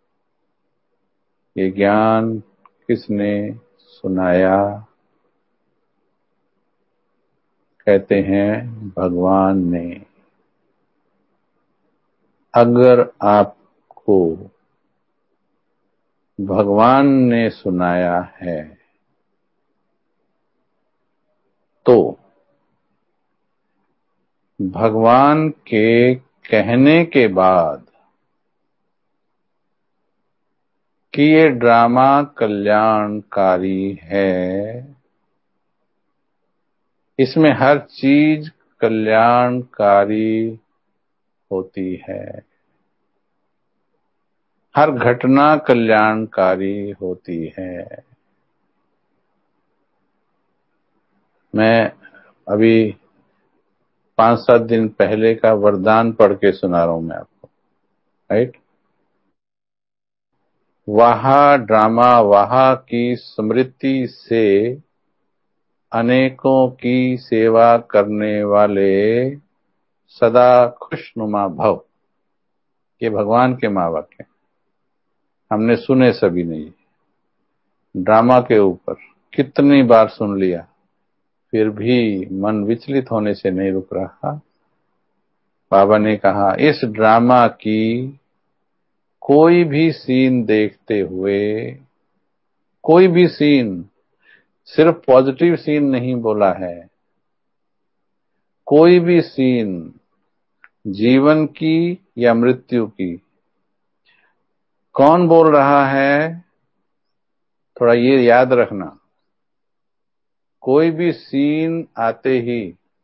ये ज्ञान किसने सुनाया? कहते हैं भगवान ने। अगर आपको भगवान ने सुनाया है तो भगवान के कहने के बाद कि ये ड्रामा कल्याणकारी है, इसमें हर चीज कल्याणकारी होती है, हर घटना कल्याणकारी होती है। मैं अभी पांच सात दिन पहले का वरदान पढ़ के सुना रहा हूं मैं आपको, राइट। वहा ड्रामा वहा की स्मृति से अनेकों की सेवा करने वाले सदा खुशनुमा भव। ये भगवान के माँ वाक्य, हमने सुने सभी नहीं। ड्रामा के ऊपर कितनी बार सुन लिया, फिर भी मन विचलित होने से नहीं रुक रहा। बाबा ने कहा, इस ड्रामा की कोई भी सीन देखते हुए, कोई भी सीन, सिर्फ पॉजिटिव सीन नहीं बोला है, कोई भी सीन जीवन की या मृत्यु की। कौन बोल रहा है, थोड़ा ये याद रखना। कोई भी सीन आते ही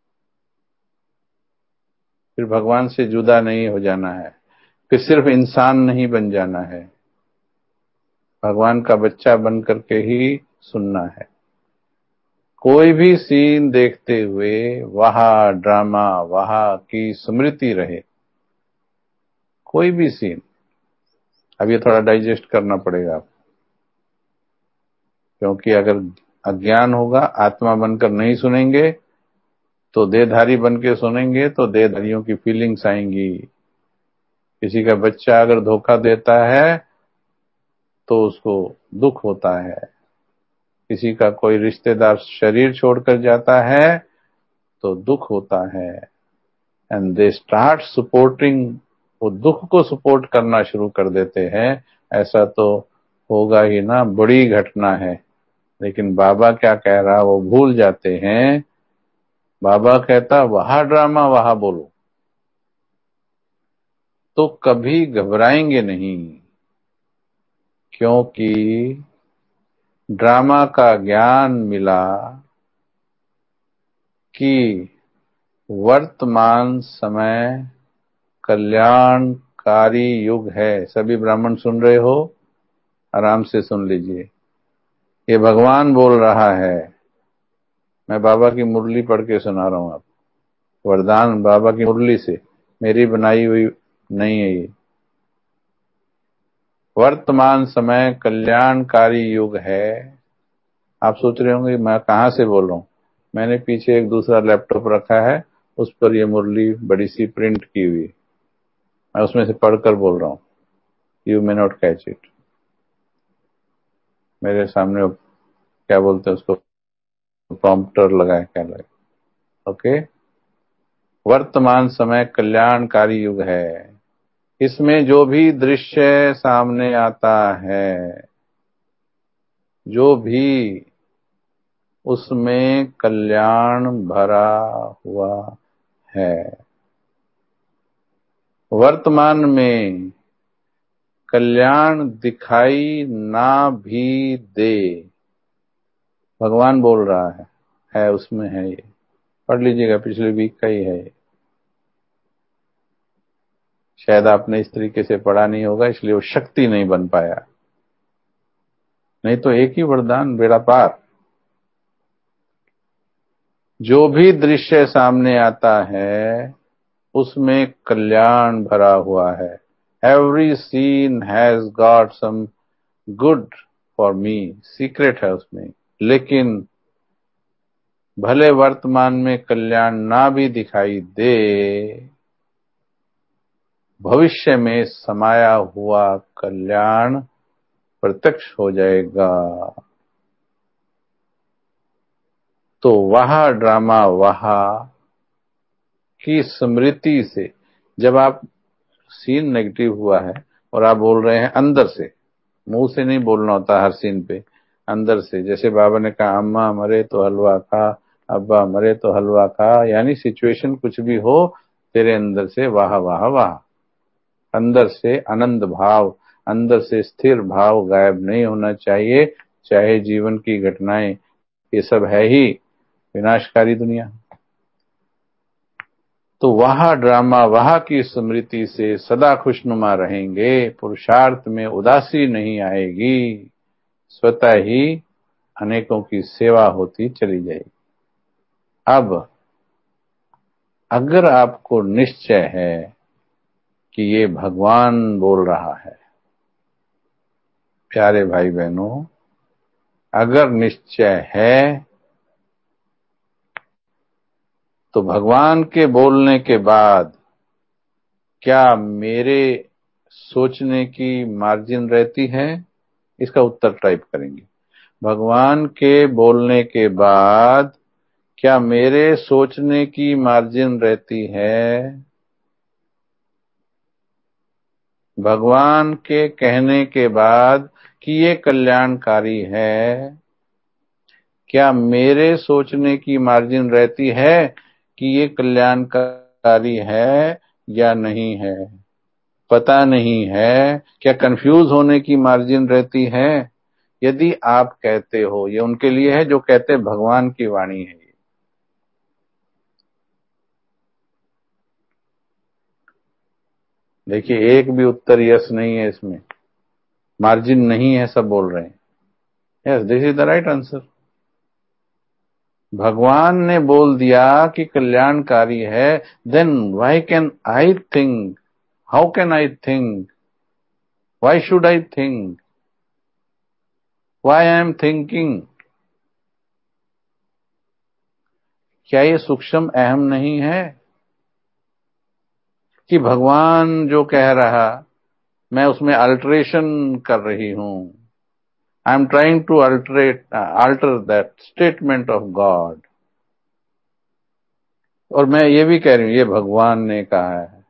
फिर भगवान से जुदा नहीं हो जाना है, फिर सिर्फ इंसान नहीं बन जाना है, भगवान का बच्चा बन करके ही सुनना है। कोई भी सीन देखते हुए वहां ड्रामा, वहां की स्मृति रहे। कोई भी सीन। अब ये थोड़ा डाइजेस्ट करना पड़ेगा आपको, क्योंकि अगर अज्ञान होगा, आत्मा बनकर नहीं सुनेंगे तो देहधारी बन के सुनेंगे तो देहधारियों की फीलिंग्स आएंगी। किसी का बच्चा अगर धोखा देता है तो उसको दुख होता है। किसी का कोई रिश्तेदार शरीर छोड़कर जाता है तो दुख होता है। एंड दे स्टार्ट सपोर्टिंग, वो दुख को सपोर्ट करना शुरू कर देते हैं। ऐसा तो होगा ही ना, बड़ी घटना है। लेकिन बाबा क्या कह रहा, वो भूल जाते हैं। बाबा कहता वहां ड्रामा वहां बोलो, तो कभी घबराएंगे नहीं, क्योंकि ड्रामा का ज्ञान मिला कि वर्तमान समय कल्याणकारी युग है। सभी ब्राह्मण सुन रहे हो, आराम से सुन लीजिए। ये भगवान बोल रहा है, मैं बाबा की मुरली पढ़ के सुना रहा हूं आपको। वरदान बाबा की मुरली से, मेरी बनाई हुई नहीं है ये। वर्तमान समय कल्याणकारी युग है। आप सोच रहे होंगे मैं कहां से बोल रहा हूं। मैंने पीछे एक दूसरा लैपटॉप रखा है, उस पर ये मुरली बड़ी सी प्रिंट की हुई, मैं उसमें से पढ़कर बोल रहा हूं। You may not catch it. मेरे सामने क्या बोलते हैं उसको, प्रॉम्प्टर लगा है, क्या लगा। ओके। वर्तमान समय कल्याणकारी युग है। इसमें जो भी दृश्य सामने आता है, जो भी, उसमें कल्याण भरा हुआ है। वर्तमान में कल्याण दिखाई ना भी दे, भगवान बोल रहा है, है उसमें है ये। पढ़ लीजिएगा, पिछले वीक का ही है ये। शायद आपने इस तरीके से पढ़ा नहीं होगा, इसलिए वो शक्ति नहीं बन पाया। नहीं तो एक ही वरदान, बेड़ा पार। जो भी दृश्य सामने आता है उसमें कल्याण भरा हुआ है। Every scene has got some good for me, secret है उसमें। लेकिन भले वर्तमान में कल्याण ना भी दिखाई दे, भविष्य में समाया हुआ कल्याण प्रत्यक्ष हो जाएगा। तो वह ड्रामा, वहां की स्मृति से, जब आप, सीन नेगेटिव हुआ है और आप बोल रहे हैं अंदर से, मुंह से नहीं बोलना होता हर सीन पे, अंदर से। जैसे बाबा ने कहा अम्मा मरे तो हलवा खा, अब्बा मरे तो हलवा खा, यानी सिचुएशन कुछ भी हो, तेरे अंदर से वाह वाह वाह, अंदर से आनंद भाव, अंदर से स्थिर भाव गायब नहीं होना चाहिए। चाहे जीवन की घटनाएं, ये सब है ही विनाशकारी दुनिया। तो वह ड्रामा, वहां की स्मृति से सदा खुशनुमा रहेंगे, पुरुषार्थ में उदासी नहीं आएगी, स्वतः ही अनेकों की सेवा होती चली जाएगी। अब अगर आपको निश्चय है कि ये भगवान बोल रहा है, प्यारे भाई बहनों, अगर निश्चय है तो भगवान के बोलने के बाद क्या मेरे सोचने की मार्जिन रहती है? इसका उत्तर टाइप करेंगे। भगवान के बोलने के बाद क्या मेरे सोचने की मार्जिन रहती है? भगवान के कहने के बाद कि ये कल्याणकारी है, क्या मेरे सोचने की मार्जिन रहती है कि ये कल्याणकारी है या नहीं है? पता नहीं है। क्या कंफ्यूज होने की मार्जिन रहती है? यदि आप कहते हो, ये उनके लिए है जो कहते भगवान की वाणी है। देखिए, एक भी उत्तर यस नहीं है इसमें, मार्जिन नहीं है, सब बोल रहे हैं yes, this is the right answer. भगवान ने बोल दिया कि कल्याणकारी है, then why can I think, how can I think, why should I think, why I am thinking? क्या ये सूक्ष्म अहम नहीं है कि भगवान जो कह रहा मैं उसमें अल्टरेशन कर रही हूं? I am trying to alterate alter that statement of God. और मैं ये भी कह रही हूं ये भगवान ने कहा है,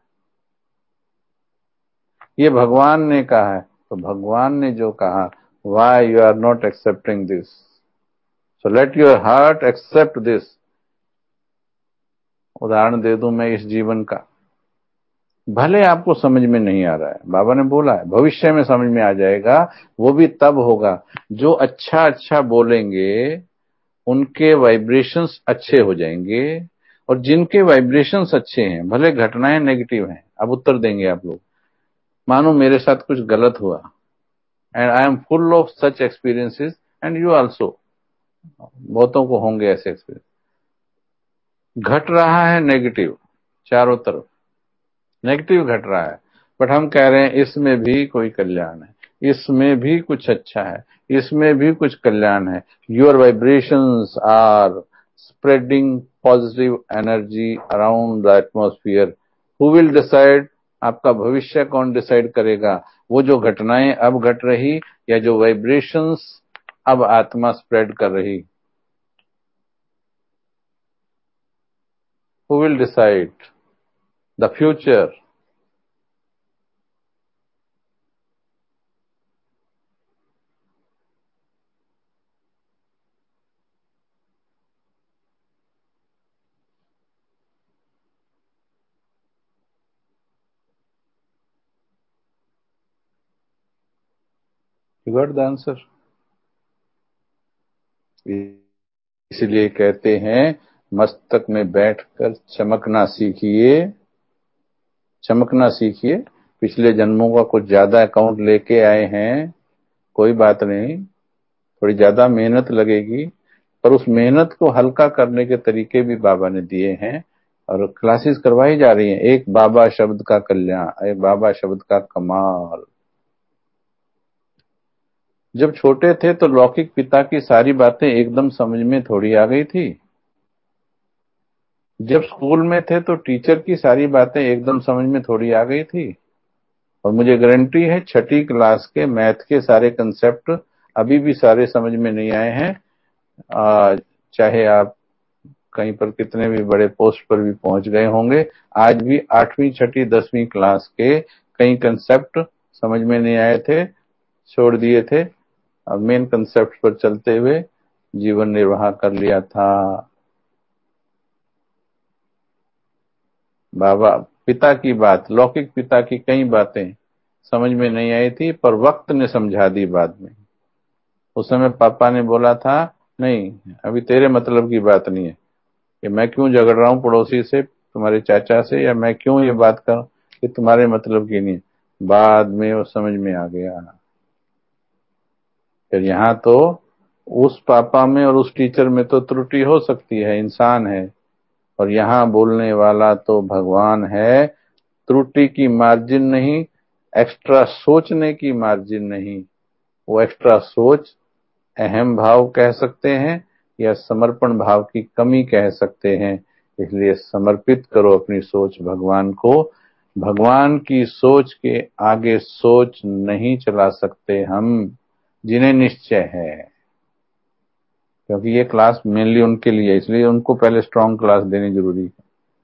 ये भगवान ने कहा है। तो भगवान ने जो कहा, why you are not accepting this? So let your heart accept this. उदाहरण दे दूं मैं इस जीवन का, भले आपको समझ में नहीं आ रहा है, बाबा ने बोला है भविष्य में समझ में आ जाएगा, वो भी तब होगा जो अच्छा अच्छा बोलेंगे उनके वाइब्रेशंस अच्छे हो जाएंगे, और जिनके वाइब्रेशंस अच्छे हैं, भले घटनाएं नेगेटिव हैं। अब उत्तर देंगे आप लोग, मानो मेरे साथ कुछ गलत हुआ, and I am full of such experiences, and you also, बहुतों को होंगे ऐसे एक्सपीरियंस। घट रहा है नेगेटिव, चारों तरफ नेगेटिव घट रहा है, बट हम कह रहे हैं इसमें भी कोई कल्याण है, इसमें भी कुछ अच्छा है, इसमें भी कुछ कल्याण है। Your vibrations are spreading positive energy around the atmosphere. Who will decide? आपका भविष्य कौन डिसाइड करेगा? वो जो घटनाएं अब घट रही, या जो वाइब्रेशंस अब आत्मा स्प्रेड कर रही? Who will decide the future? You got the answer? इसलिए कहते हैं मस्तक में बैठकर चमकना सीखिए, चमकना सीखिए। पिछले जन्मों का कुछ ज्यादा अकाउंट लेके आए हैं, कोई बात नहीं, थोड़ी ज्यादा मेहनत लगेगी, पर उस मेहनत को हल्का करने के तरीके भी बाबा ने दिए हैं, और क्लासेस करवाई जा रही हैं। एक बाबा शब्द का कल्याण, एक बाबा शब्द का कमाल। जब छोटे थे तो लौकिक पिता की सारी बातें एकदम समझ में थोड़ी आ गई थी। जब स्कूल में थे तो टीचर की सारी बातें एकदम समझ में थोड़ी आ गई थी। और मुझे गारंटी है छठी क्लास के मैथ के सारे कंसेप्ट अभी भी सारे समझ में नहीं आए हैं। आ, चाहे आप कहीं पर कितने भी बड़े पोस्ट पर भी पहुंच गए होंगे, आज भी आठवीं छठी दसवीं क्लास के कई कंसेप्ट समझ में नहीं आए थे, छोड़ दिए थे। अब मेन कंसेप्ट पर चलते हुए जीवन निर्वाह कर लिया था। बाबा पिता की बात, लौकिक पिता की कई बातें समझ में नहीं आई थी, पर वक्त ने समझा दी बाद में। उस समय पापा ने बोला था, नहीं अभी तेरे मतलब की बात नहीं है, कि मैं क्यों झगड़ रहा हूं पड़ोसी से, तुम्हारे चाचा से, या मैं क्यों ये बात कर कि तुम्हारे मतलब की नहीं। बाद में वो समझ में आ गया। फिर यहाँ तो उस पापा में और उस टीचर में तो त्रुटि हो सकती है, इंसान है, और यहाँ बोलने वाला तो भगवान है। त्रुटि की मार्जिन नहीं, एक्स्ट्रा सोचने की मार्जिन नहीं। वो एक्स्ट्रा सोच अहम भाव कह सकते हैं, या समर्पण भाव की कमी कह सकते हैं। इसलिए समर्पित करो अपनी सोच भगवान को। भगवान की सोच के आगे सोच नहीं चला सकते हम, जिन्हें निश्चय है। क्योंकि ये क्लास मेनली उनके लिए, इसलिए उनको पहले स्ट्रांग क्लास देनी जरूरी है,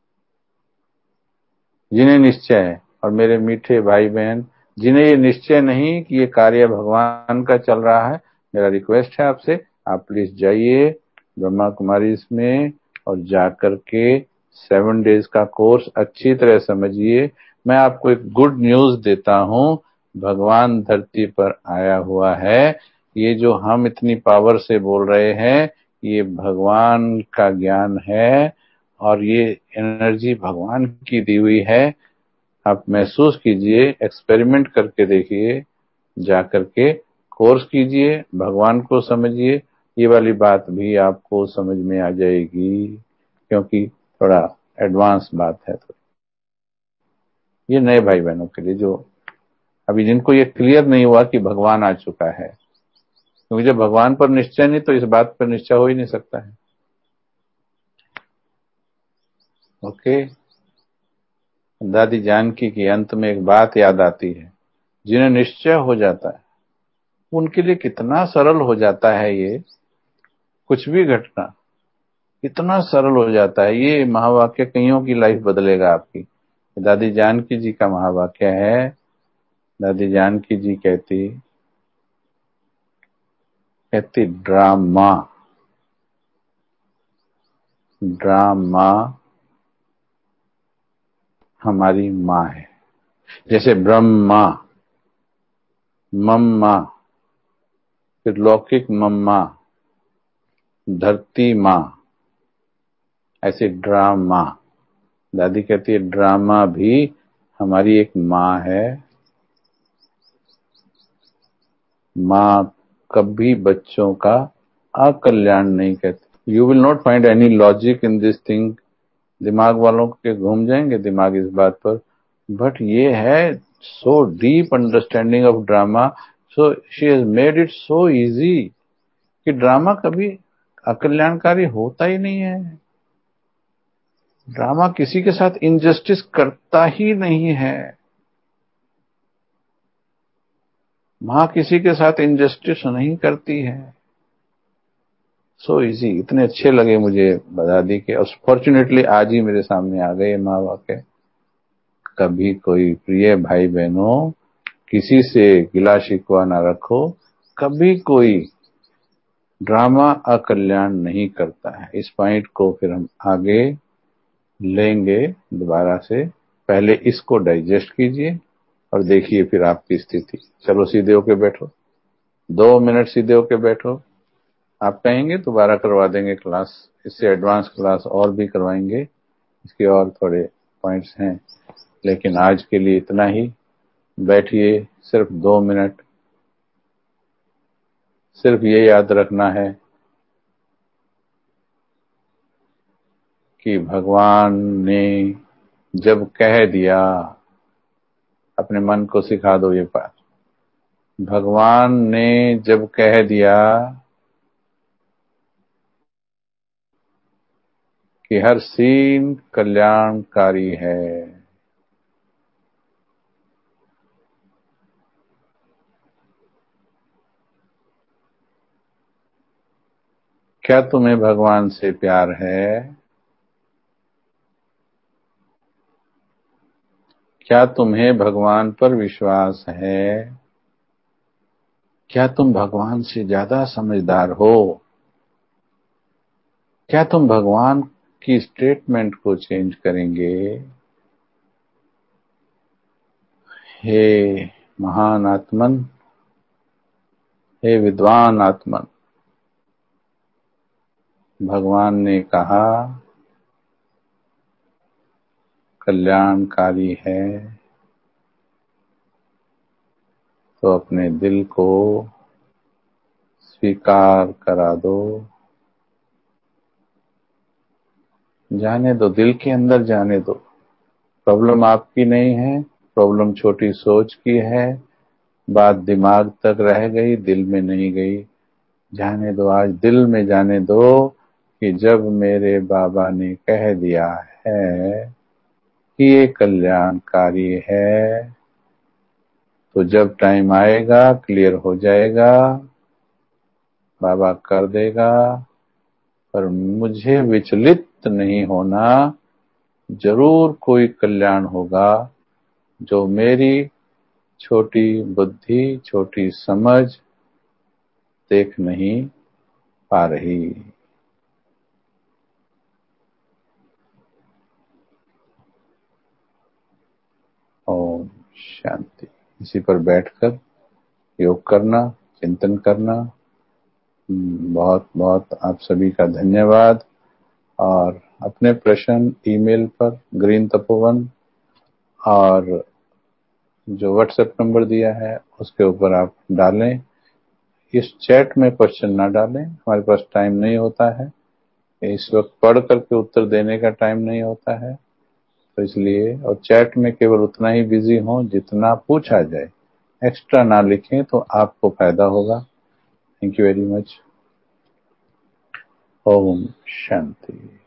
जिन्हें निश्चय है। और मेरे मीठे भाई बहन, जिन्हें ये निश्चय नहीं कि ये कार्य भगवान का चल रहा है, मेरा रिक्वेस्ट है आपसे, आप प्लीज जाइए ब्रह्मा कुमारी इसमें, और जाकर के सेवन डेज का कोर्स अच्छी तरह समझिए। मैं आपको एक गुड न्यूज देता हूं, भगवान धरती पर आया हुआ है। ये जो हम इतनी पावर से बोल रहे हैं, ये भगवान का ज्ञान है, और ये एनर्जी भगवान की दी हुई है। आप महसूस कीजिए, एक्सपेरिमेंट करके देखिए, जाकर के कोर्स कीजिए, भगवान को समझिए, ये वाली बात भी आपको समझ में आ जाएगी, क्योंकि थोड़ा एडवांस बात है। तो ये नए भाई बहनों के लिए, जो अभी जिनको ये क्लियर नहीं हुआ कि भगवान आ चुका है, क्योंकि जब भगवान पर निश्चय नहीं तो इस बात पर निश्चय हो ही नहीं सकता है। ओके। दादी जानकी के अंत में एक बात याद आती है, जिन्हें निश्चय हो जाता है उनके लिए कितना सरल हो जाता है, ये कुछ भी घटना इतना सरल हो जाता है। ये महावाक्य कईयों की लाइफ बदलेगा आपकी। दादी जानकी जी का महावाक्य है। दादी जानकी जी कहती कहती ड्रामा ड्रामा हमारी माँ है। जैसे ब्रह्मा, मम्मा, फिर लौकिक मम्मा, धरती माँ, ऐसे ड्रामा। दादी कहती है ड्रामा भी हमारी एक माँ है। माँ कभी बच्चों का अकल्याण नहीं कहती। You will not find any logic in this thing. दिमाग वालों के घूम जाएंगे दिमाग इस बात पर, बट ये है so deep understanding of drama. So she has made it so easy कि ड्रामा कभी अकल्याणकारी होता ही नहीं है। ड्रामा किसी के साथ इनजस्टिस करता ही नहीं है। मां किसी के साथ इनजस्टिस नहीं करती है। सो इजी, इतने अच्छे लगे मुझे दादी के, और फॉर्चुनेटली आज ही मेरे सामने आ गए माँ वाक़े। कभी कोई प्रिय भाई बहनों किसी से गिला शिकवा ना रखो। कभी कोई ड्रामा अकल्याण नहीं करता है। इस पॉइंट को फिर हम आगे लेंगे दोबारा से। पहले इसको डाइजेस्ट कीजिए और देखिए फिर आपकी स्थिति। चलो सीधे होके बैठो, दो मिनट सीधे होके बैठो। आप कहेंगे दोबारा करवा देंगे क्लास, इससे एडवांस क्लास और भी करवाएंगे, इसके और थोड़े पॉइंट्स हैं, लेकिन आज के लिए इतना ही। बैठिए सिर्फ दो मिनट। सिर्फ ये याद रखना है कि भगवान ने जब कह दिया, अपने मन को सिखा दो ये बात, भगवान ने जब कह दिया कि हर सीन कल्याणकारी है, क्या तुम्हें भगवान से प्यार है? क्या तुम्हें भगवान पर विश्वास है? क्या तुम भगवान से ज्यादा समझदार हो? क्या तुम भगवान की स्टेटमेंट को चेंज करेंगे? हे महान आत्मन, हे विद्वान आत्मन, भगवान ने कहा कल्याणकारी है, तो अपने दिल को स्वीकार करा दो। जाने दो, दिल के अंदर जाने दो। प्रॉब्लम आपकी नहीं है, प्रॉब्लम छोटी सोच की है। बात दिमाग तक रह गई, दिल में नहीं गई। जाने दो, आज दिल में जाने दो कि जब मेरे बाबा ने कह दिया है कि ये कल्याणकारी है, तो जब टाइम आएगा क्लियर हो जाएगा, बाबा कर देगा। पर मुझे विचलित नहीं होना, जरूर कोई कल्याण होगा जो मेरी छोटी बुद्धि, छोटी समझ देख नहीं पा रही। ओम शांति। इसी पर बैठकर योग करना, चिंतन करना। बहुत बहुत आप सभी का धन्यवाद। और अपने प्रश्न ईमेल पर ग्रीन तपोवन और जो व्हाट्सएप नंबर दिया है उसके ऊपर आप डालें। इस चैट में क्वेश्चन ना डालें, हमारे पास टाइम नहीं होता है, इस वक्त पढ़ करके उत्तर देने का टाइम नहीं होता है, तो इसलिए, और चैट में केवल उतना ही बिजी हों जितना पूछा जाए, एक्स्ट्रा ना लिखें तो आपको फायदा होगा। Thank you very much. Om Shanti.